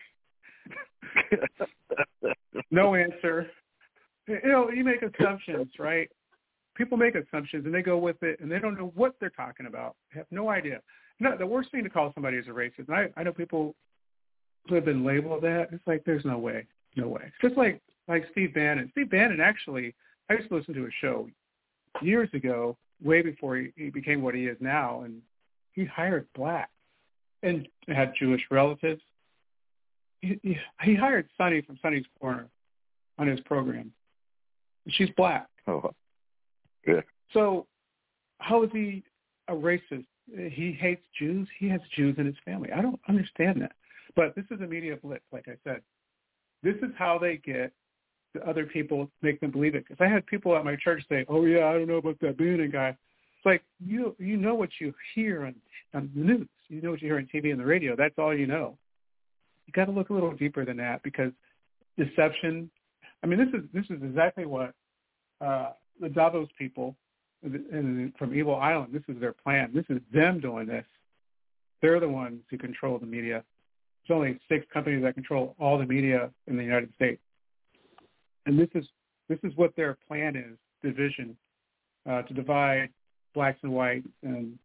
No answer. You make assumptions, right? People make assumptions, and they go with it, and they don't know what they're talking about. They have no idea. No, the worst thing to call somebody is a racist. And I know people who have been labeled that. It's like there's no way. No way. It's just like Steve Bannon. Steve Bannon, actually, I used to listen to a show years ago, way before he became what he is now, and he hired blacks and had Jewish relatives. He hired Sunny from Sunny's Corner on his program. She's black. Oh, yeah. So how is he a racist? He hates Jews. He has Jews in his family. I don't understand that. But this is a media blitz, like I said. This is how they get the other people, make them believe it. Because I had people at my church say, oh, yeah, I don't know about that Bannon guy. It's like, you know what you hear on the news. You know what you hear on TV and the radio. That's all you know. You got to look a little deeper than that because deception. I mean, this is exactly what the Davos people from Evil Island. This is their plan. This is them doing this. They're the ones who control the media. There's only 6 companies that control all the media in the United States, and this is what their plan is: division, to divide blacks and whites, and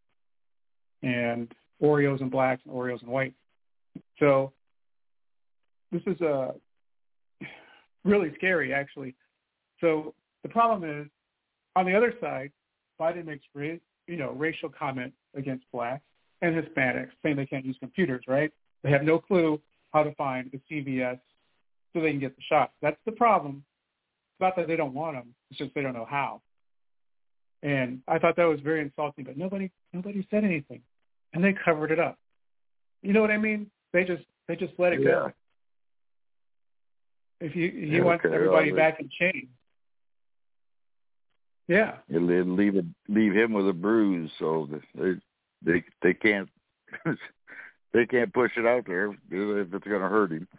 Oreos and blacks and Oreos and whites. So this is really scary, actually. So the problem is, on the other side, Biden makes racial comment against blacks and Hispanics, saying they can't use computers, right? They have no clue how to find the CVS so they can get the shots. That's the problem. It's not that they don't want them. It's just they don't know how. And I thought that was very insulting, but nobody said anything, and they covered it up. You know what I mean? They just let it go. If he wants everybody back in chains. Yeah. It'll leave him with a bruise, so they can't they can't push it out there if it's going to hurt him.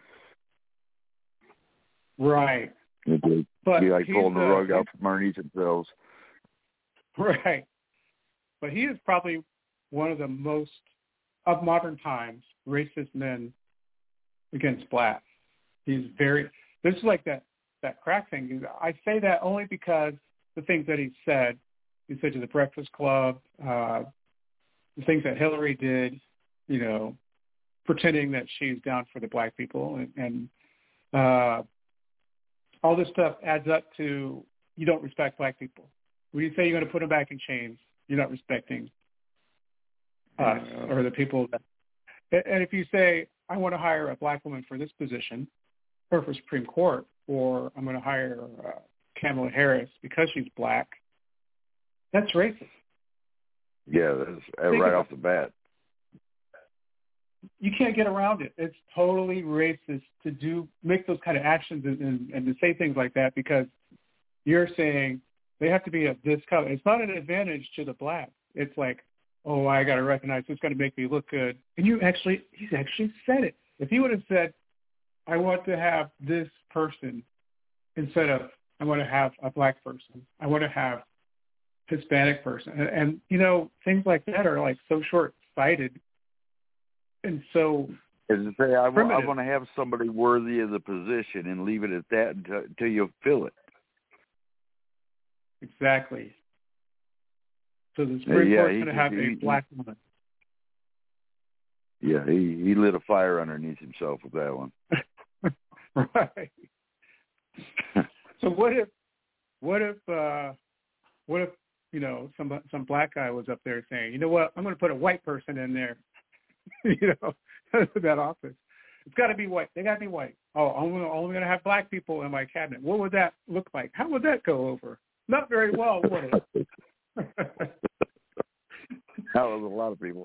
Right. It'd be like pulling the rug out from underneath themselves. Right. But he is probably one of the most, of modern times, racist men against blacks. This is like that crack thing. I say that only because the things that he said to the Breakfast Club, the things that Hillary did, pretending that she's down for the black people, and all this stuff adds up to you don't respect black people. When you say you're going to put them back in chains, you're not respecting us or the people. And if you say, I want to hire a black woman for this position or for Supreme Court, or I'm going to hire Kamala Harris because she's black, that's racist. Yeah, that's right off the bat. You can't get around it. It's totally racist to make those kind of actions and to say things like that because you're saying they have to be of this color. It's not an advantage to the black. It's like, oh, I got to recognize it's going to make me look good. And he's actually said it. If he would have said, I want to have this person instead of I want to have a black person, I want to have Hispanic person. And things like that are like so short-sighted and so As I say, I want to have somebody worthy of the position and leave it at that until you fill it. Exactly. So the Supreme Court's going to have a black woman. Yeah, he lit a fire underneath himself with that one. Right. So what if some black guy was up there saying, you know what, I'm going to put a white person in there, that office. It's got to be white. They got to be white. Oh, I'm only going to have black people in my cabinet. What would that look like? How would that go over? Not very well, would it? That was a lot of people.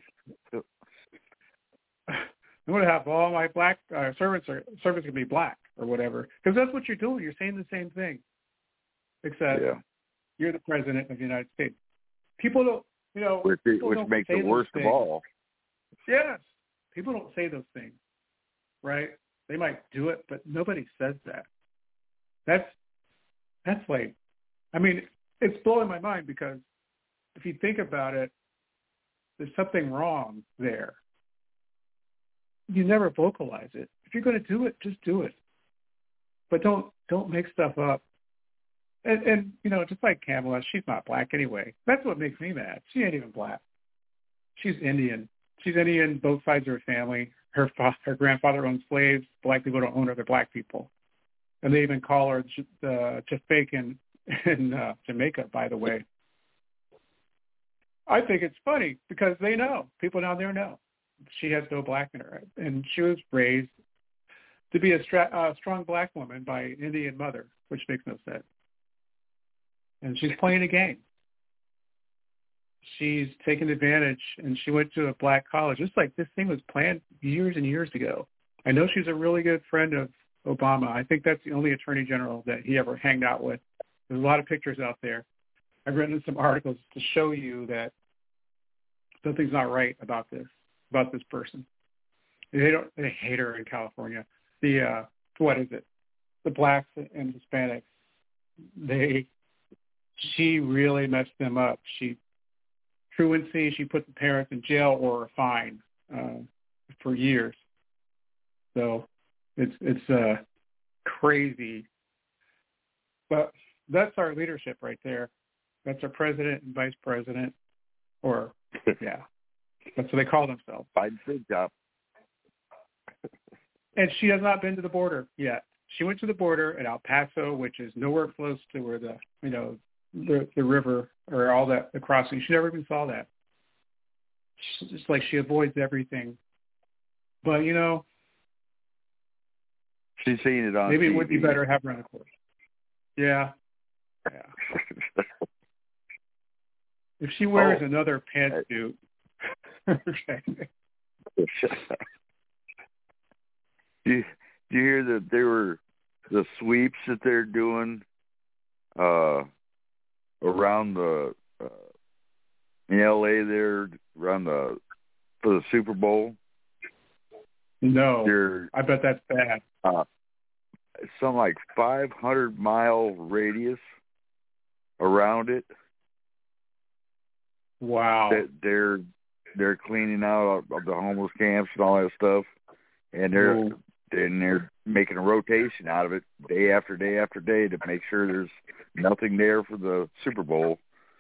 I'm going to have all my black servants going to be black or whatever. Because that's what you're doing. You're saying the same thing. Except you're the president of the United States. People don't, which makes it worst of all. Yes. People don't say those things, right? They might do it, but nobody says that. That's like, I mean, it's blowing my mind because if you think about it, there's something wrong there. You never vocalize it. If you're going to do it, just do it. But don't make stuff up. And just like Kamala, she's not black anyway. That's what makes me mad. She ain't even black. She's Indian. She's Indian, both sides of her family. Her grandfather owned slaves. Black people don't own other black people. And they even call her Jafaican in Jamaica, by the way. I think it's funny because they know. People down there know. She has no black in her. And she was raised to be a strong black woman by an Indian mother, which makes no sense. And she's playing a game. She's taken advantage, and she went to a black college. Just like this thing was planned years and years ago. I know she's a really good friend of Obama. I think that's the only attorney general that he ever hanged out with. There's a lot of pictures out there. I've written some articles to show you that something's not right about this person. They hate her in California. What is it? The blacks and Hispanics. She really messed them up. Truancy, she put the parents in jail or fined for years. So it's crazy. But that's our leadership right there. That's our president and vice president, or that's what they call themselves. Biden's big job. And she has not been to the border yet. She went to the border at El Paso, which is nowhere close to where the river or all that, the crossing. She never even saw that. She's just like she avoids everything. But, she's seen it on maybe TV. It would be better to have her on the course. Yeah. If she wears another pantsuit. Okay. Do you hear that there were the sweeps that they're doing around in LA there for the Super Bowl? No, I bet that's bad. Some like 500-mile radius around it. Wow. They're cleaning out of the homeless camps and all that stuff, and and they're making a rotation out of it day after day after day to make sure there's nothing there for the Super Bowl.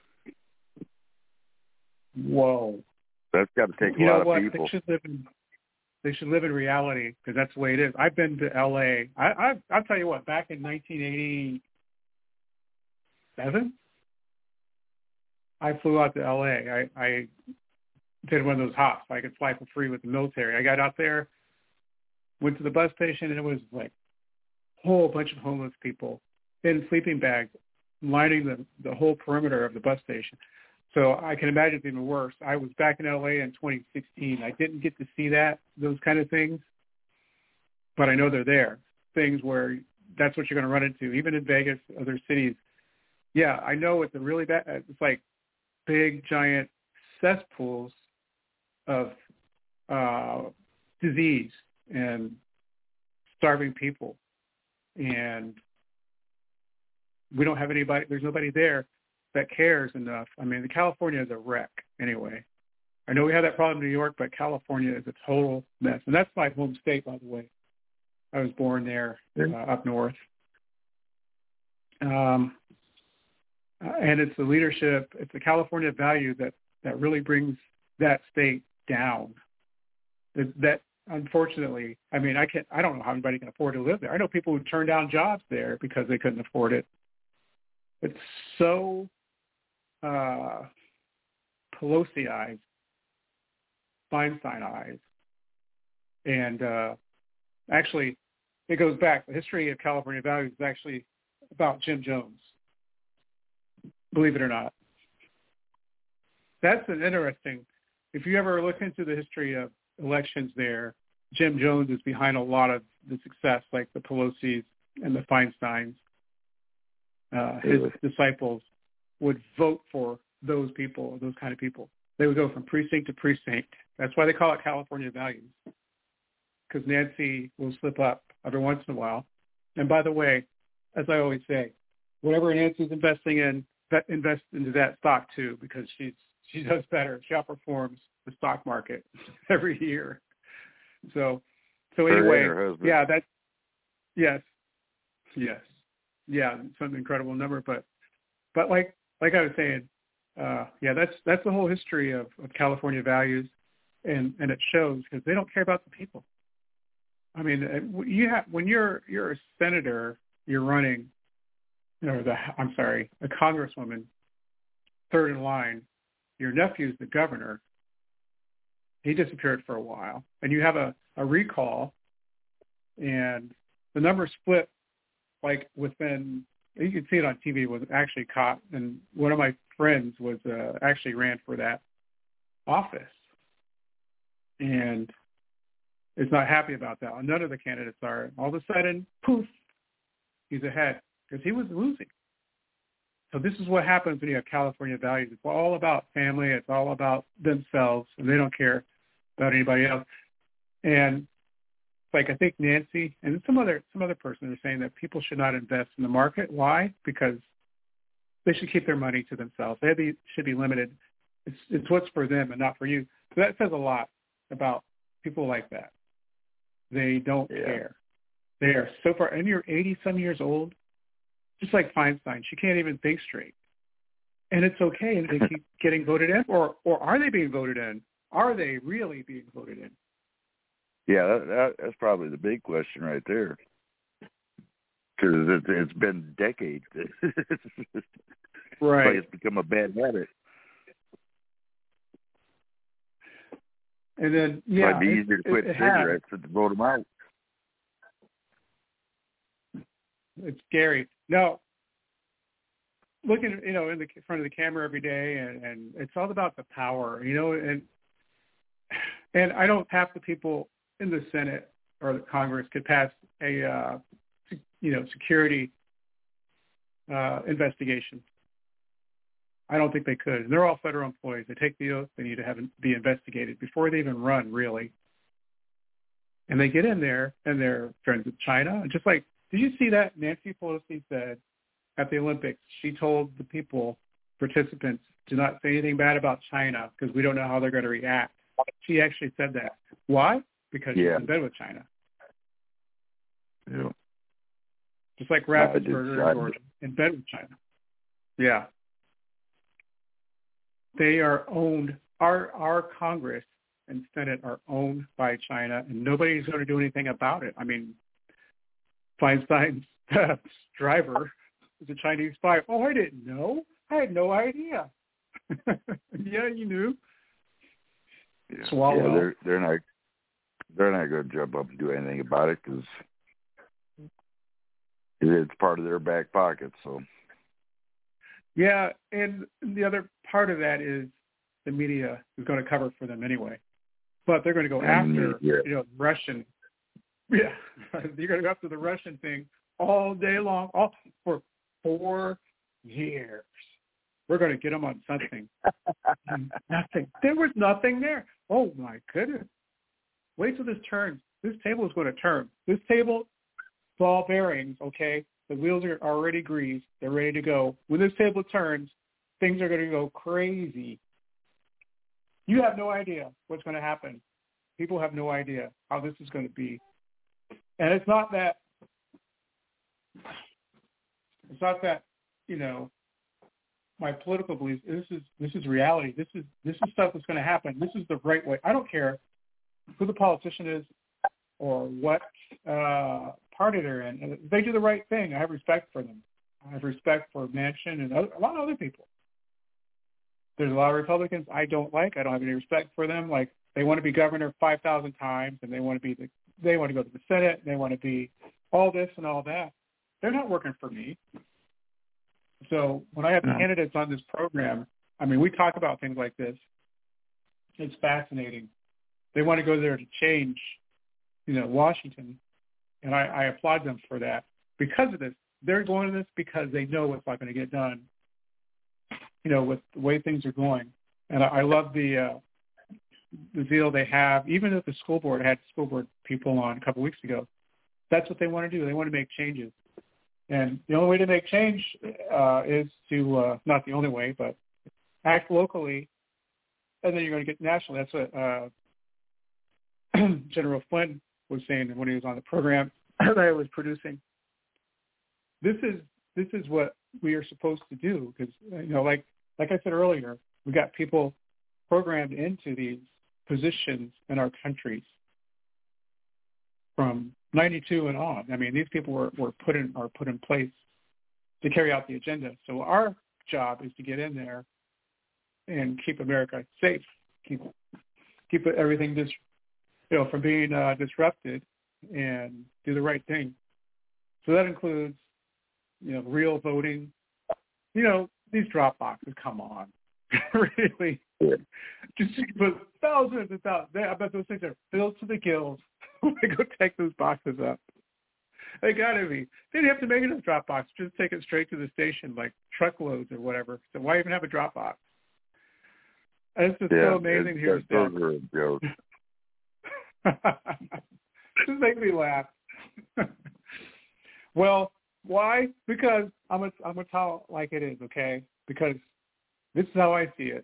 Whoa. That's got to take a You lot know of what? people. They should live in reality because that's the way it is. I've been to L.A. I'll tell you what, back in 1987, I flew out to L.A. I did one of those hops. I could fly for free with the military. I got out there, went to the bus station, and it was like a whole bunch of homeless people in sleeping bags lining the whole perimeter of the bus station. So I can imagine it's even worse. I was back in L.A. in 2016. I didn't get to see those kind of things, but I know they're there. Things where that's what you're going to run into, even in Vegas, other cities. Yeah, I know it's a really bad. It's like big, giant cesspools of disease and starving people, and we don't have anybody. There's nobody there that cares enough. I mean, California is a wreck anyway. I know we have that problem in New York, but California is a total mess. And that's my home state, by the way. I was born there up north. And it's the leadership, it's the California value that really brings that state down. That unfortunately, I mean, I don't know how anybody can afford to live there. I know people who turn down jobs there because they couldn't afford it. It's so Pelosi-ized, Feinstein-ized. And actually, it goes back. The history of California values is actually about Jim Jones, believe it or not. That's an interesting, if you ever look into the history of elections there, Jim Jones is behind a lot of the success, like the Pelosi's and the Feinsteins. His disciples would vote for those people, those kind of people. They would go from precinct to precinct. That's why they call it California values, because Nancy will slip up every once in a while. And by the way, as I always say, whatever Nancy's investing in, invest into that stock too, because she does better. She outperforms the stock market every year. So anyway, yeah, that's yes, yeah, it's an incredible number. But like I was saying, yeah, that's the whole history of California values, and it shows because they don't care about the people. I mean, when you're a senator, you're running, or a congresswoman, third in line. Your nephew's the governor. He disappeared for a while, and you have a recall, and the numbers split like within. You can see it on TV. Was actually caught, and one of my friends was actually ran for that office, and is not happy about that. None of the candidates are. All of a sudden, poof, he's ahead because he was losing. So this is what happens when you have California values. It's all about family. It's all about themselves, and they don't care about anybody else. And like I think Nancy and some other person are saying that people should not invest in the market. Why? Because they should keep their money to themselves. They should be limited. It's what's for them and not for you. So that says a lot about people like that. They don't care. They are so far, and you're 80-some years old, just like Feinstein. She can't even think straight. And it's okay, and they keep getting voted in, or are they being voted in? Are they really being voted in? Yeah, that's probably the big question right there. Because it's been decades. Right. Like it's become a bad habit. And then, it might be easier to quit cigarettes than to vote them out. It's scary. No, looking, in the front of the camera every day, and it's all about the power, and I don't half the people in the Senate or the Congress could pass a, security investigation. I don't think they could. And they're all federal employees. They take the oath. They need to be investigated before they even run, really. And they get in there, and they're friends with China. And just like, did you see that? Nancy Pelosi said at the Olympics, she told the participants, do not say anything bad about China because we don't know how they're going to react. She actually said that. Why? Because she's in bed with China. Yeah. Just like Raffensperger in Georgia, in bed with China. Yeah. They are owned. Our Congress and Senate are owned by China, and nobody's going to do anything about it. I mean, Feinstein's driver is a Chinese spy. Oh, I didn't know. I had no idea. Yeah, you knew. Yeah, Swallow. they're not going to jump up and do anything about it because it's part of their back pocket. So. Yeah, and the other part of that is the media is going to cover for them anyway. But they're going to go after, Russian. Yeah, you're going to go after the Russian thing all day long, all for 4 years. We're going to get them on something. Nothing. There was nothing there. Oh, my goodness. Wait till this turns. This table is going to turn. This table, ball bearings, okay? The wheels are already greased. They're ready to go. When this table turns, things are going to go crazy. You have no idea what's going to happen. People have no idea how this is going to be. And it's not that, my political beliefs. This is reality. This is stuff that's going to happen. This is the right way. I don't care who the politician is or what party they're in. If they do the right thing, I have respect for them. I have respect for Manchin and a lot of other people. There's a lot of Republicans I don't like. I don't have any respect for them. Like, they want to be governor 5,000 times, and they want to go to the Senate, and they want to be all this and all that. They're not working for me. So when I have candidates on this program, I mean, we talk about things like this. It's fascinating. They want to go there to change, Washington, and I applaud them for that. Because of this, they're going to this because they know it's not going to get done, with the way things are going. And I love the zeal they have. Even if the school board had school board people on a couple of weeks ago, that's what they want to do. They want to make changes. And the only way to make change is to, not the only way, but act locally, and then you're going to get national. That's what General Flynn was saying when he was on the program that I was producing. This is what we are supposed to do because, like I said earlier, we got people programmed into these positions in our countries from 92 and on. I mean, these people were put in place to carry out the agenda. So our job is to get in there and keep America safe, keep everything from being disrupted, and do the right thing. So that includes, real voting. These drop boxes. Come on, really. Yeah. Just put thousands and thousands. I bet those things are filled to the gills when they go take those boxes up. They gotta be. They didn't have to make it a drop box. Just take it straight to the station, like truckloads or whatever. So why even have a drop box? And it's just so amazing to hear. Those are a joke. Just make me laugh. Well, why? Because I'm gonna tell it like it is, okay? Because this is how I see it.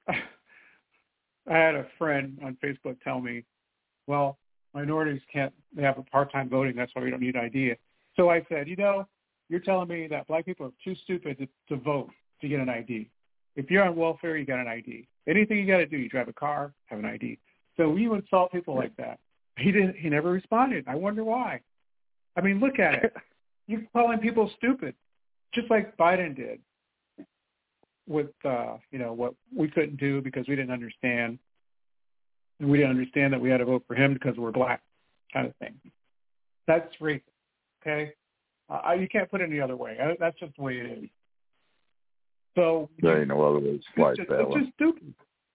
I had a friend on Facebook tell me, well, minorities they have a part-time voting, that's why we don't need ID. So I said, you're telling me that black people are too stupid to vote to get an ID. If you're on welfare, you got an ID. Anything you got to do, you drive a car, have an ID. So you insult people like that. He never responded. I wonder why. I mean, look at it. You're calling people stupid, just like Biden did with, what we couldn't do because we didn't understand. And we didn't understand that we had to vote for him because we're black, kind of thing. That's racist, okay? You can't put it any other way. That's just the way it is. So there ain't no other way to slice that one. It's just stupid.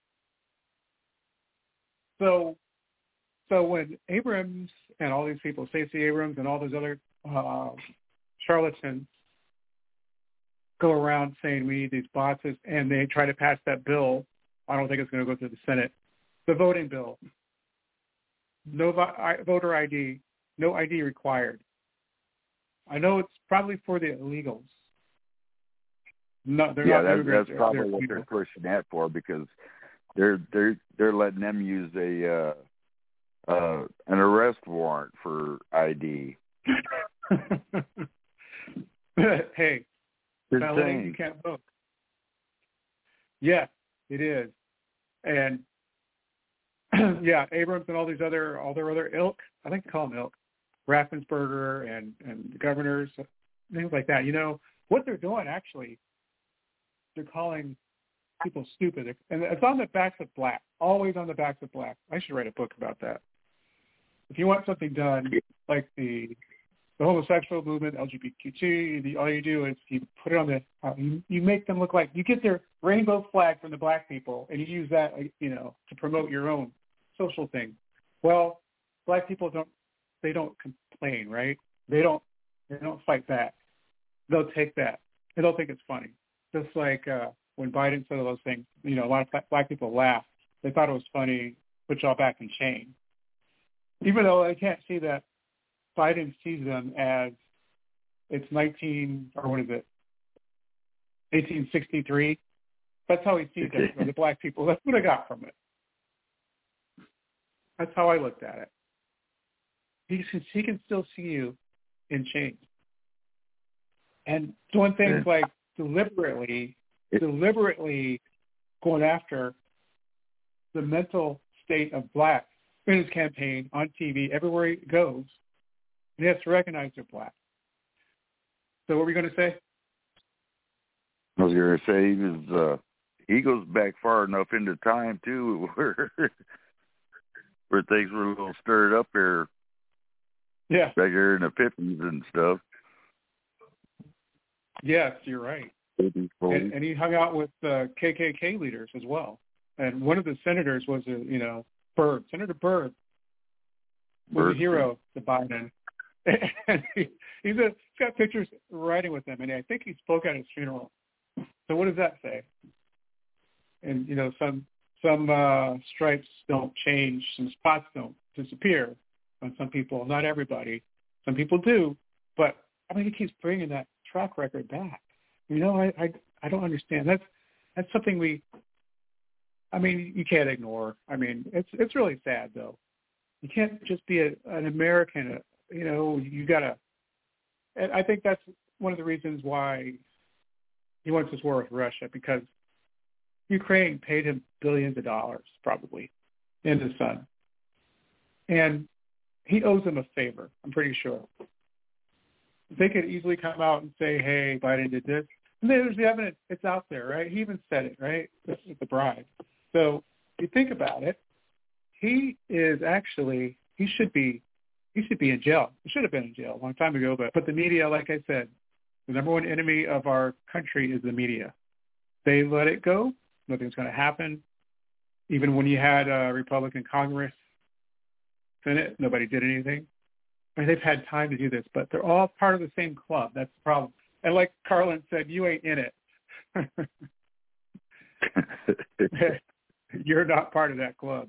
So when Abrams and all these people, Stacey Abrams and all those other charlatans go around saying we need these boxes, and they try to pass that bill, I don't think it's going to go through the Senate, the voting bill. No voter ID, no ID required. I know it's probably for the illegals. No, they're not immigrants. That's probably what they're pushing that for, because they're letting them use an arrest warrant for ID. Hey, felony, you can't vote. Yeah, it is. And yeah, Abrams and all their other ilk, I like to call them ilk, Raffensperger and the governors, things like that. You know, what they're doing actually, they're calling people stupid. And it's on the backs of black, always on the backs of black. I should write a book about that. If you want something done, like the homosexual movement, LGBTQ, all you do is you put it on you make them look like, you get their rainbow flag from the black people and you use that, you know, to promote your own social thing. Well, black people don't complain, right? They don't fight back. They'll take that and they'll think it's funny. Just like when Biden said all those things, you know, a lot of black people laughed. They thought it was funny, put y'all back in chain. Even though they can't see that Biden sees them as it's 1863. That's how he sees it, the black people. That's what I got from it. That's how I looked at it. He can still see you in chains. And doing things like deliberately going after the mental state of blacks in his campaign, on TV, everywhere he goes. He has to recognize they're black. So what were we going to say? I was going to say he goes back far enough into time too, where things were a little stirred up there. Yeah, back there in the 50s and stuff. Yes, you're right. And he hung out with KKK leaders as well. And one of the senators was Byrd. Senator Byrd was a hero to Biden. And he's got pictures riding with him, and I think he spoke at his funeral. So what does that say? And you know, some stripes don't change, some spots don't disappear on some people. Not everybody. Some people do, but I mean, he keeps bringing that track record back. You know, I don't understand. That's something you can't ignore. I mean, it's really sad though. You can't just be an American. You know, you gotta. And I think that's one of the reasons why he wants this war with Russia, because Ukraine paid him billions of dollars, probably, in the sun, and he owes them a favor. I'm pretty sure. They could easily come out and say, "Hey, Biden did this," and there's the evidence. It's out there, right? He even said it, right? This is the bribe. So if you think about it, he should be in jail. He should have been in jail a long time ago, but the media, like I said, the number one enemy of our country is the media. They let it go. Nothing's going to happen. Even when you had a Republican Congress, Senate, nobody did anything. I mean, they've had time to do this, but they're all part of the same club. That's the problem. And like Carlin said, you ain't in it. You're not part of that club.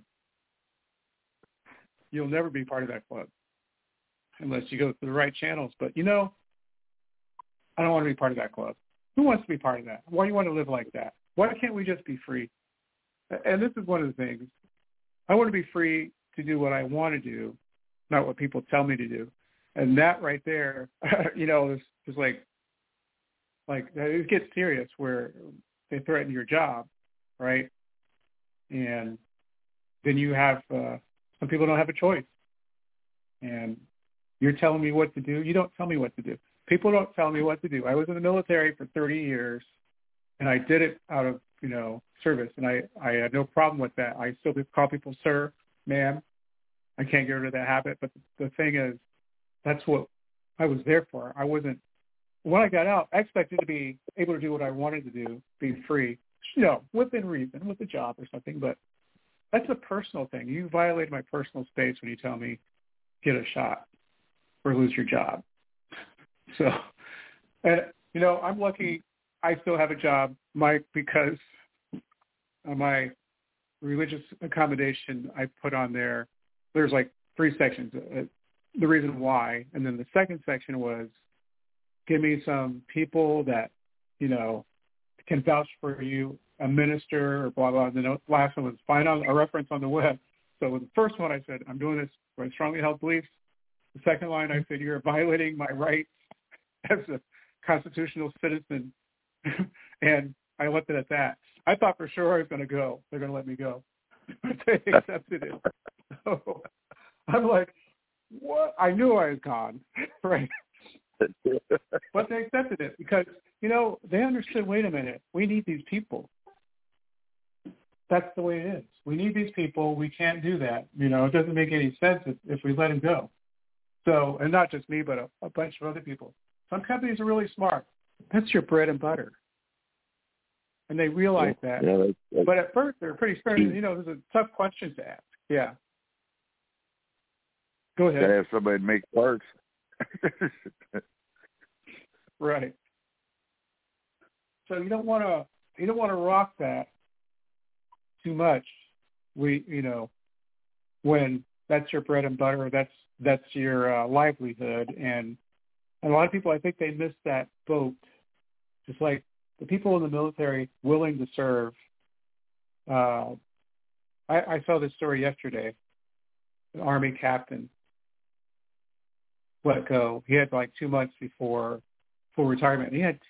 You'll never be part of that club unless you go through the right channels. But, you know, I don't want to be part of that club. Who wants to be part of that? Why do you want to live like that? Why can't we just be free? And this is one of the things. I want to be free to do what I want to do, not what people tell me to do. And that right there, you know, is like it gets serious where they threaten your job, right? And then you have some people don't have a choice. And you're telling me what to do. You don't tell me what to do. People don't tell me what to do. I was in the military for 30 years, and I did it out of, you know, service, and I had no problem with that. I still call people sir, ma'am. I can't get rid of that habit. But the thing is, that's what I was there for. I wasn't. When I got out, I expected to be able to do what I wanted to do, be free, you know, within reason, with a job or something. But that's a personal thing. You violate my personal space when you tell me get a shot or lose your job. So, you know, I'm lucky I still have a job, Mike, because my religious accommodation I put on there, there's like 3 sections, the reason why. And then the second section was give me some people that, you know, can vouch for you, a minister or blah, blah. And the last one was find out a reference on the web. So with the first one, I said, I'm doing this for my strongly held beliefs. The second line, I said, you're violating my rights as a constitutional citizen. And I left it at that. I thought for sure I was going to go. They're going to let me go. But they accepted it. So I'm like, what? I knew I was gone, right? But they accepted it because, they understood, wait a minute, we need these people. That's the way it is. We need these people. We can't do that. It doesn't make any sense if we let them go. So, and not just me, but a bunch of other people. Some companies are really smart. That's your bread and butter. And they realize that. Yeah, that's, but at first, they're pretty stern. There's a tough questions to ask. Yeah. Go ahead. Gotta have somebody to make parts. Right. So you don't want to rock that too much. When that's your bread and butter, that's your livelihood, and a lot of people, I think they miss that boat. Just like the people in the military willing to serve. I saw this story yesterday. An Army captain let go. He had 2 months before full retirement. He had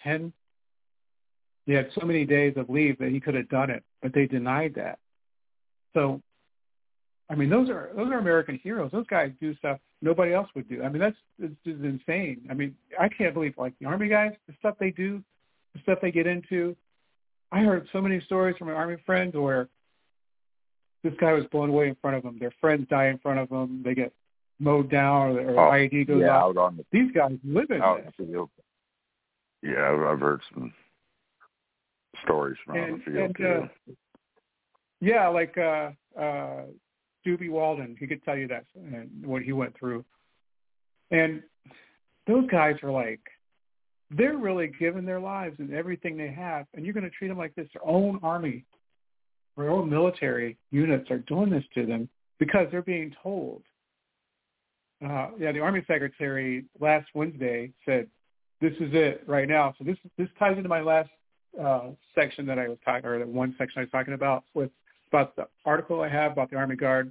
so many days of leave that he could have done it, but they denied that. So, I mean, those are American heroes. Those guys do stuff nobody else would do. I mean, it's just insane. I mean, I can't believe the Army guys, the stuff they do, the stuff they get into. I heard so many stories from my Army friends where this guy was blown away in front of them. Their friends die in front of them. They get mowed down, or IED goes off. Out on these guys live in this. Yeah, I've heard some stories from out the field too. Yeah, like Doobie Walden, he could tell you that and what he went through. And those guys are they're really giving their lives and everything they have, and you're going to treat them like this. Their own army, their own military units are doing this to them because they're being told. The Army Secretary last Wednesday said, "This is it right now." So this ties into my last section that I was talking, or the one section I was talking about about the article I have about the Army Guard.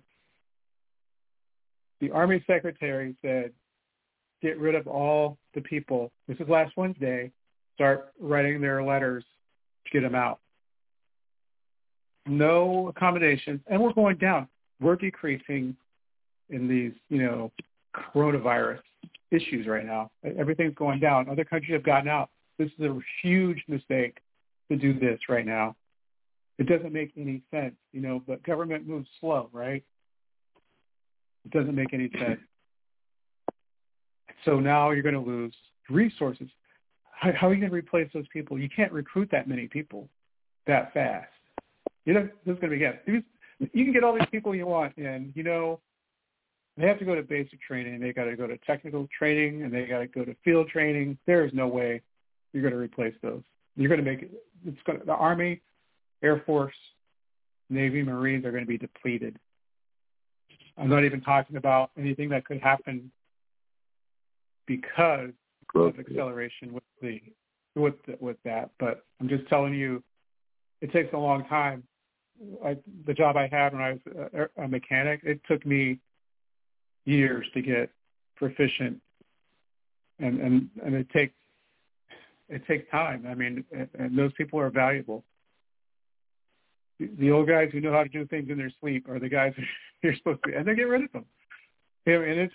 The Army Secretary said, get rid of all the people. This is last Wednesday. Start writing their letters to get them out. No accommodations. And we're going down. We're decreasing in these, coronavirus issues right now. Everything's going down. Other countries have gotten out. This is a huge mistake to do this right now. It doesn't make any sense, but government moves slow, right? It doesn't make any sense. So now you're going to lose resources. How are you going to replace those people? You can't recruit that many people that fast. This is going to be you can get all these people you want, and they have to go to basic training. They got to go to technical training, and they got to go to field training. There is no way you're going to replace those. You're going to make it. The Army, Air Force, Navy, Marines are going to be depleted. I'm not even talking about anything that could happen because of acceleration with that. But I'm just telling you, it takes a long time. The job I had when I was a mechanic, it took me years to get proficient, and it takes time. I mean, and those people are valuable. The old guys who know how to do things in their sleep are the guys you're supposed to, and they get rid of them. And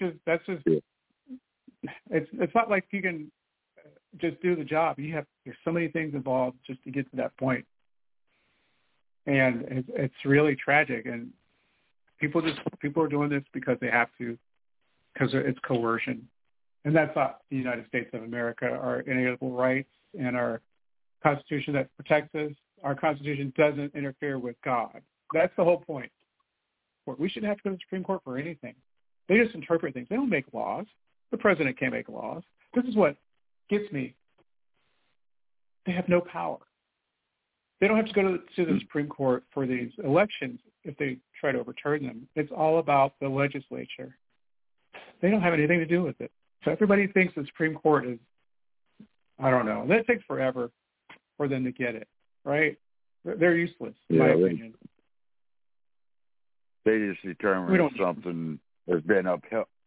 it's not like you can just do the job. There's so many things involved just to get to that point. And it's really tragic. And people are doing this because they have to, because it's coercion. And that's not the United States of America, our inalienable rights and our Constitution that protects us. Our Constitution doesn't interfere with God. That's the whole point. We shouldn't have to go to the Supreme Court for anything. They just interpret things. They don't make laws. The president can't make laws. This is what gets me. They have no power. They don't have to go to the Supreme Court for these elections if they try to overturn them. It's all about the legislature. They don't have anything to do with it. So everybody thinks the Supreme Court is, I don't know. That takes forever for them to get it, right? They're useless, in my opinion. They just determine if something has been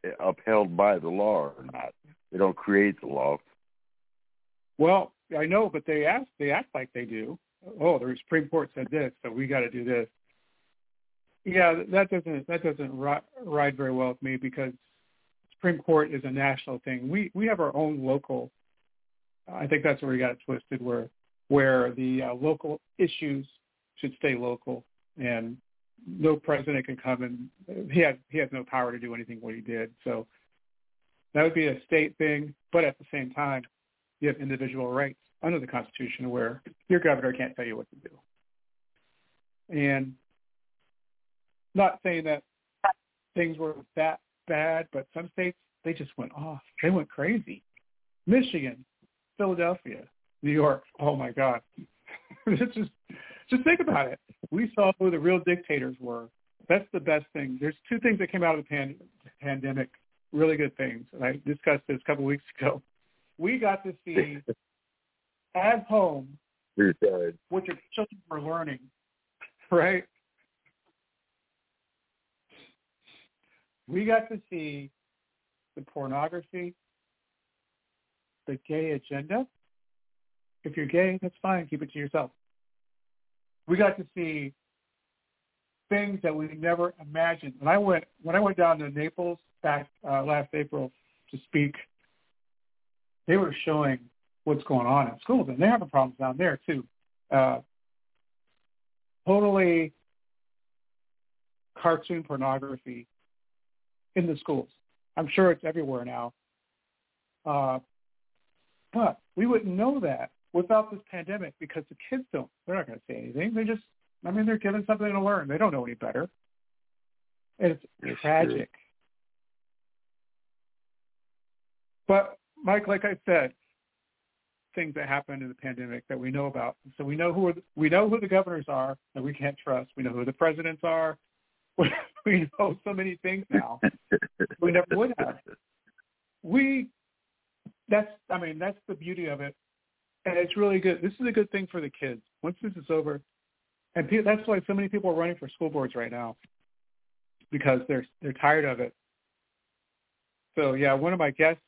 upheld by the law or not. They don't create the law. Well, I know, but they act like they do. Oh, the Supreme Court said this, so we got to do this. Yeah, that doesn't ride very well with me, because Supreme Court is a national thing. We have our own local. I think that's where we got it twisted, where the local issues should stay local, and no president can come and he has no power to do anything what he did. So that would be a state thing, but at the same time, you have individual rights under the Constitution where your governor can't tell you what to do. And not saying that things were that bad, but some states, they just went off. They went crazy. Michigan, Philadelphia, New York, oh my God. Just think about it. We saw who the real dictators were. That's the best thing. There's two things that came out of the pandemic, really good things. And I discussed this a couple of weeks ago. We got to see at home what your children were learning, right? We got to see the pornography, the gay agenda. If you're gay, that's fine. Keep it to yourself. We got to see things that we never imagined. When I went down to Naples back last April to speak, they were showing what's going on in schools, and they're having problems down there too. Totally cartoon pornography in the schools. I'm sure it's everywhere now. But we wouldn't know that without this pandemic, because the kids they're not going to say anything. They're given something to learn. They don't know any better. It's tragic. But Mike, like I said, things that happened in the pandemic that we know about. So we know who the governors are that we can't trust. We know who the presidents are. We know so many things now we never would have. That's the beauty of it, and it's really good. This is a good thing for the kids. Once this is over, and that's why so many people are running for school boards right now, because they're tired of it. So yeah, one of my guests,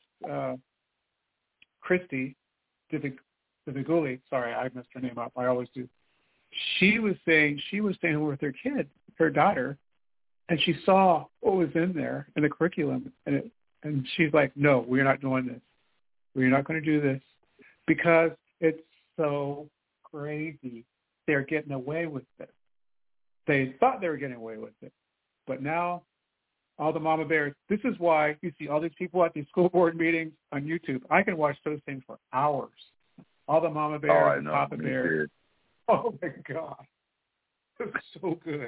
Christy Diviguli, sorry, I messed her name up. I always do. She was saying she was staying with her daughter, and she saw what was in there in the curriculum, and she's like, no, we're not doing this. We're not going to do this, because it's so crazy. They're getting away with it. They thought they were getting away with it, but now all the mama bears. This is why you see all these people at these school board meetings on YouTube. I can watch those things for hours. All the mama bears and papa bears. Oh my God, it's so good.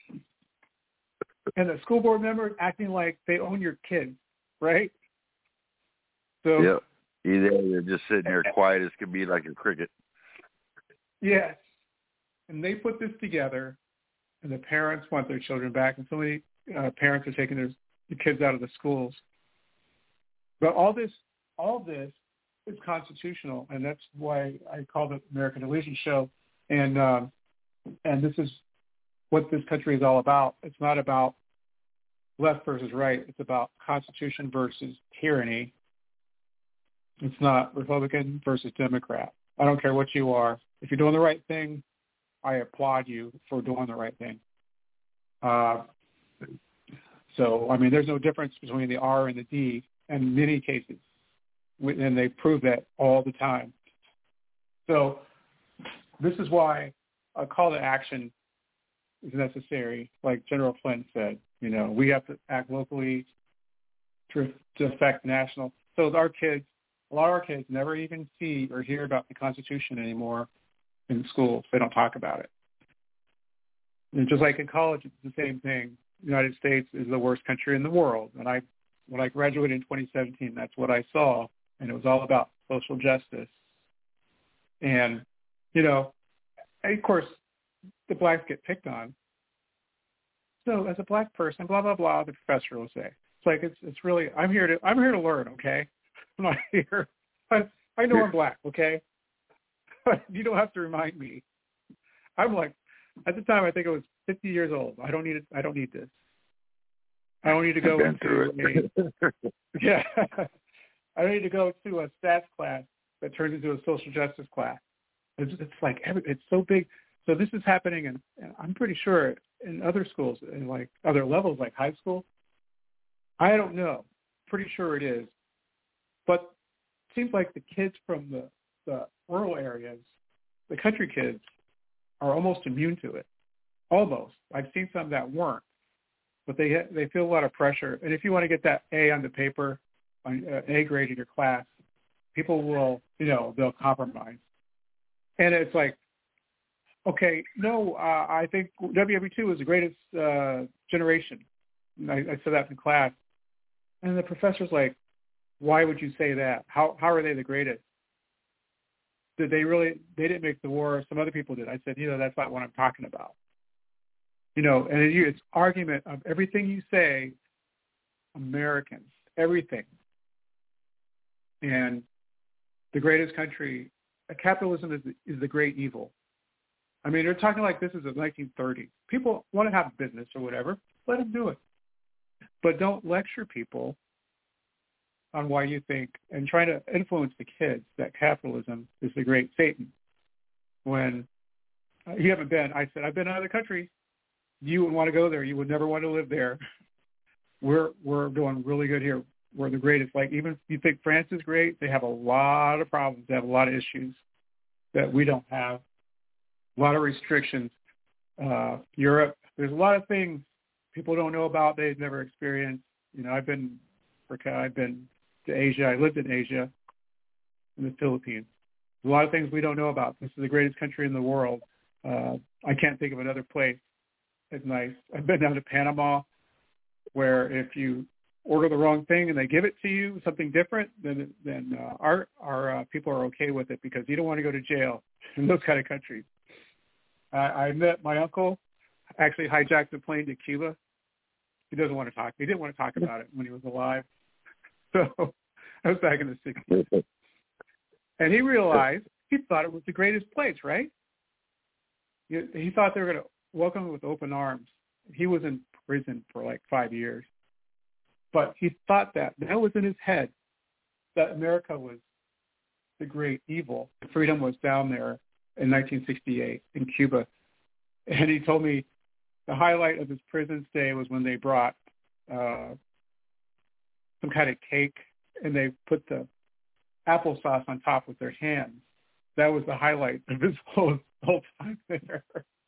And the school board members acting like they own your kids, right? So yep. Either you're just sitting there quiet as can be, like a cricket. Yes. And they put this together, and the parents want their children back, and so many parents are taking their kids out of the schools. But all this is constitutional, and that's why I call it American Illusion Show. And this is what this country is all about. It's not about left versus right. It's about Constitution versus tyranny. It's not Republican versus Democrat. I don't care what you are. If you're doing the right thing, I applaud you for doing the right thing. So, there's no difference between the R and the D in many cases, and they prove that all the time. So this is why a call to action is necessary. Like General Flynn said, we have to act locally to affect national. So a lot of our kids never even see or hear about the Constitution anymore in schools. They don't talk about it. And just like in college, it's the same thing. The United States is the worst country in the world. And when I graduated in 2017, that's what I saw. And it was all about social justice. And, of course, the blacks get picked on. So as a black person, blah, blah, blah, the professor will say. It's like, it's really, I'm here to learn, okay? I'm not here. I know I'm black, okay? But you don't have to remind me. I'm like, at the time, I think I was 50 years old. I don't need this. I don't need to go into yeah. I don't need to go to a stats class that turns into a social justice class. It's like it's so big. So this is happening, and I'm pretty sure in other schools, in like other levels, like high school. I don't know. Pretty sure it is. But it seems like the kids from the rural areas, the country kids, are almost immune to it. Almost. I've seen some that weren't, but they feel a lot of pressure. And if you want to get that A on the paper, on A grade in your class, people will, they'll compromise. And it's like, okay, no, I think WW2 is the greatest generation. And I said that in class. And the professor's like, why would you say that? How are they the greatest? Did they didn't make the war. Some other people did. I said, that's not what I'm talking about. And it's argument of everything you say, Americans, everything. And the greatest country, capitalism is the great evil. I mean, they're talking like this is the 1930s. People want to have a business or whatever. Let them do it. But don't lecture people on why you think and try to influence the kids that capitalism is the great Satan. When you haven't been, I said, I've been out of the country. You wouldn't want to go there. You would never want to live there. We're doing really good here. We're the greatest. Like, even if you think France is great, they have a lot of problems. They have a lot of issues that we don't have. A lot of restrictions. Europe, there's a lot of things people don't know about. They've never experienced. I've been to Asia. I lived in Asia, in the Philippines. There's a lot of things we don't know about. This is the greatest country in the world. I can't think of another place as nice. I've been down to Panama, where if you order the wrong thing and they give it to you, something different, then our people are okay with it because you don't want to go to jail in those kind of countries. I met my uncle, actually hijacked a plane to Cuba. He didn't want to talk about it when he was alive. So I was back in the 60s. And he realized, he thought it was the greatest place, right? He thought they were going to welcome him with open arms. He was in prison for like 5 years. But he thought that was in his head, that America was the great evil. Freedom was down there in 1968 in Cuba. And he told me the highlight of his prison stay was when they brought some kind of cake and they put the applesauce on top with their hands. That was the highlight of his whole time there.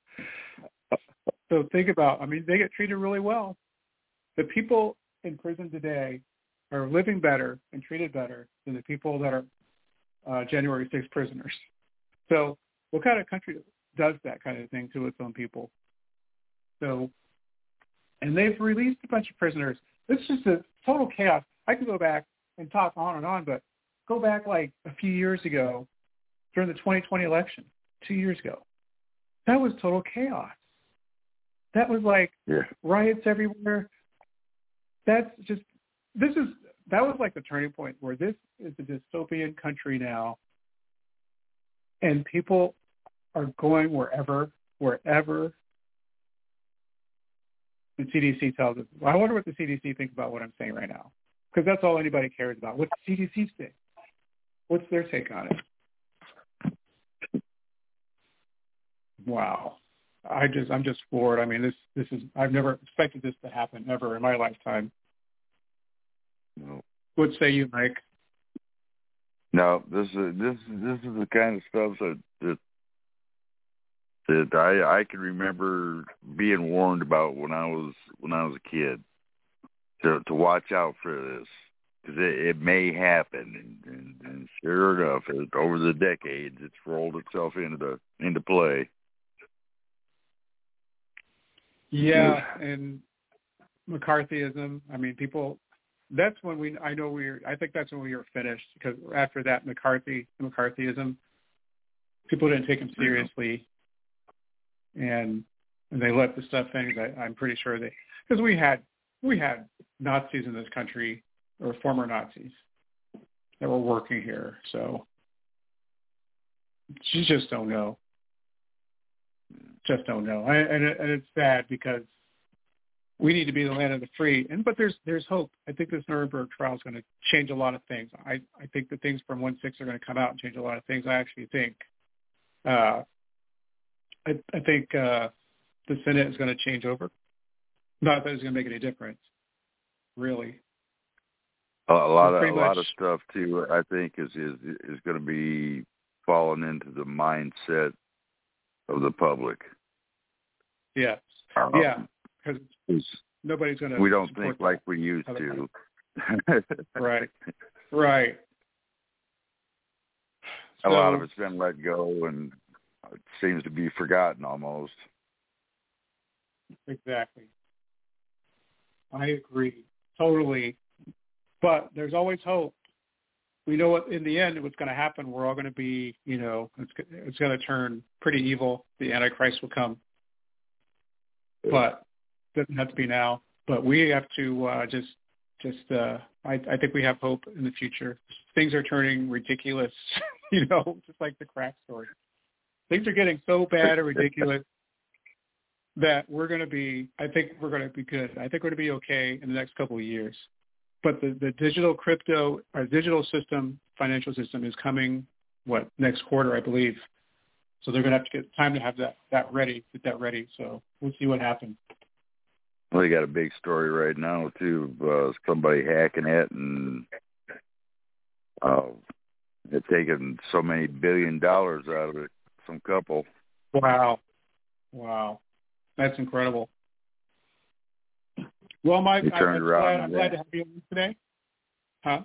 So think about, they get treated really well. The people in prison today are living better and treated better than the people that are January 6th prisoners. So what kind of country does that kind of thing to its own people? So, and they've released a bunch of prisoners. It's just a total chaos. I could go back and talk on, but go back like a few years ago during the 2020 election, 2 years ago. That was total chaos. That was like riots everywhere. That was like the turning point where this is a dystopian country now, and people are going wherever the CDC tells us. I wonder what the CDC thinks about what I'm saying right now, because that's all anybody cares about. What's the CDC say? What's their take on it? Wow. I'm just floored. This is, I've never expected this to happen ever in my lifetime. No. What say you, Mike? No, this is the kind of stuff that I can remember being warned about when I was a kid, to watch out for this, because it may happen, and sure enough, over the decades, it's rolled itself into play. Yeah, and McCarthyism. People. That's when I think that's when we were finished, because after that McCarthyism, people didn't take him seriously, and they let the stuff in. I'm pretty sure because we had Nazis in this country, or former Nazis, that were working here. So you just don't know. Just don't know. And it's sad because we need to be the land of the free. But there's hope. I think this Nuremberg trial is going to change a lot of things. I think the things from 1/6 are going to come out and change a lot of things. I actually think. I think the Senate is going to change over. Not that it's going to make any difference, really. A lot of stuff too. I think is going to be falling into the mindset of the public. Yes. Because nobody's going to. We don't think like we used to. Right. A lot of it's been let go, and it seems to be forgotten almost. Exactly. I agree totally. But there's always hope. We know what in the end what's going to happen. We're all going to be, it's going to turn pretty evil. The Antichrist will come. But it doesn't have to be now. But we have to I think we have hope in the future. Things are turning ridiculous, just like the crack story. Things are getting so bad and ridiculous that I think we're going to be good. I think we're going to be okay in the next couple of years. But the digital financial system is coming, next quarter, I believe. So they're going to have to get time to have get that ready. So we'll see what happens. Well, they got a big story right now, too, somebody hacking it and they're taking so many $1 billion out of it, some couple. Wow. That's incredible. Well, Mike, I'm glad to have you on today. Huh?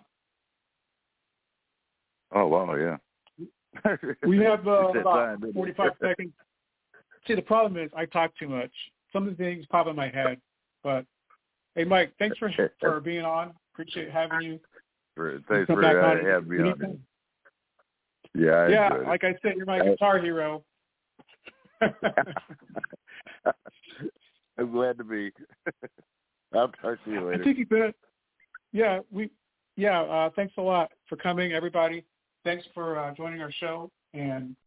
Oh, wow, yeah. We have about 45 seconds. See, the problem is I talk too much. Some of the things pop in my head. But, hey, Mike, thanks for being on. Appreciate having you. Thanks for having me on. Yeah, like I said, you're my guitar hero. I'm glad to be. I'll talk to you later. I think you better. Thanks a lot for coming, everybody. Thanks for joining our show. And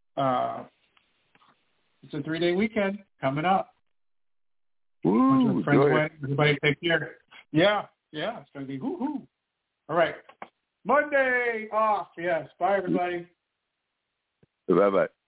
it's a 3-day weekend coming up. Woo, everybody take care. Yeah, it's going to be woo-hoo. All right. Monday off, yes. Bye, everybody. Bye-bye.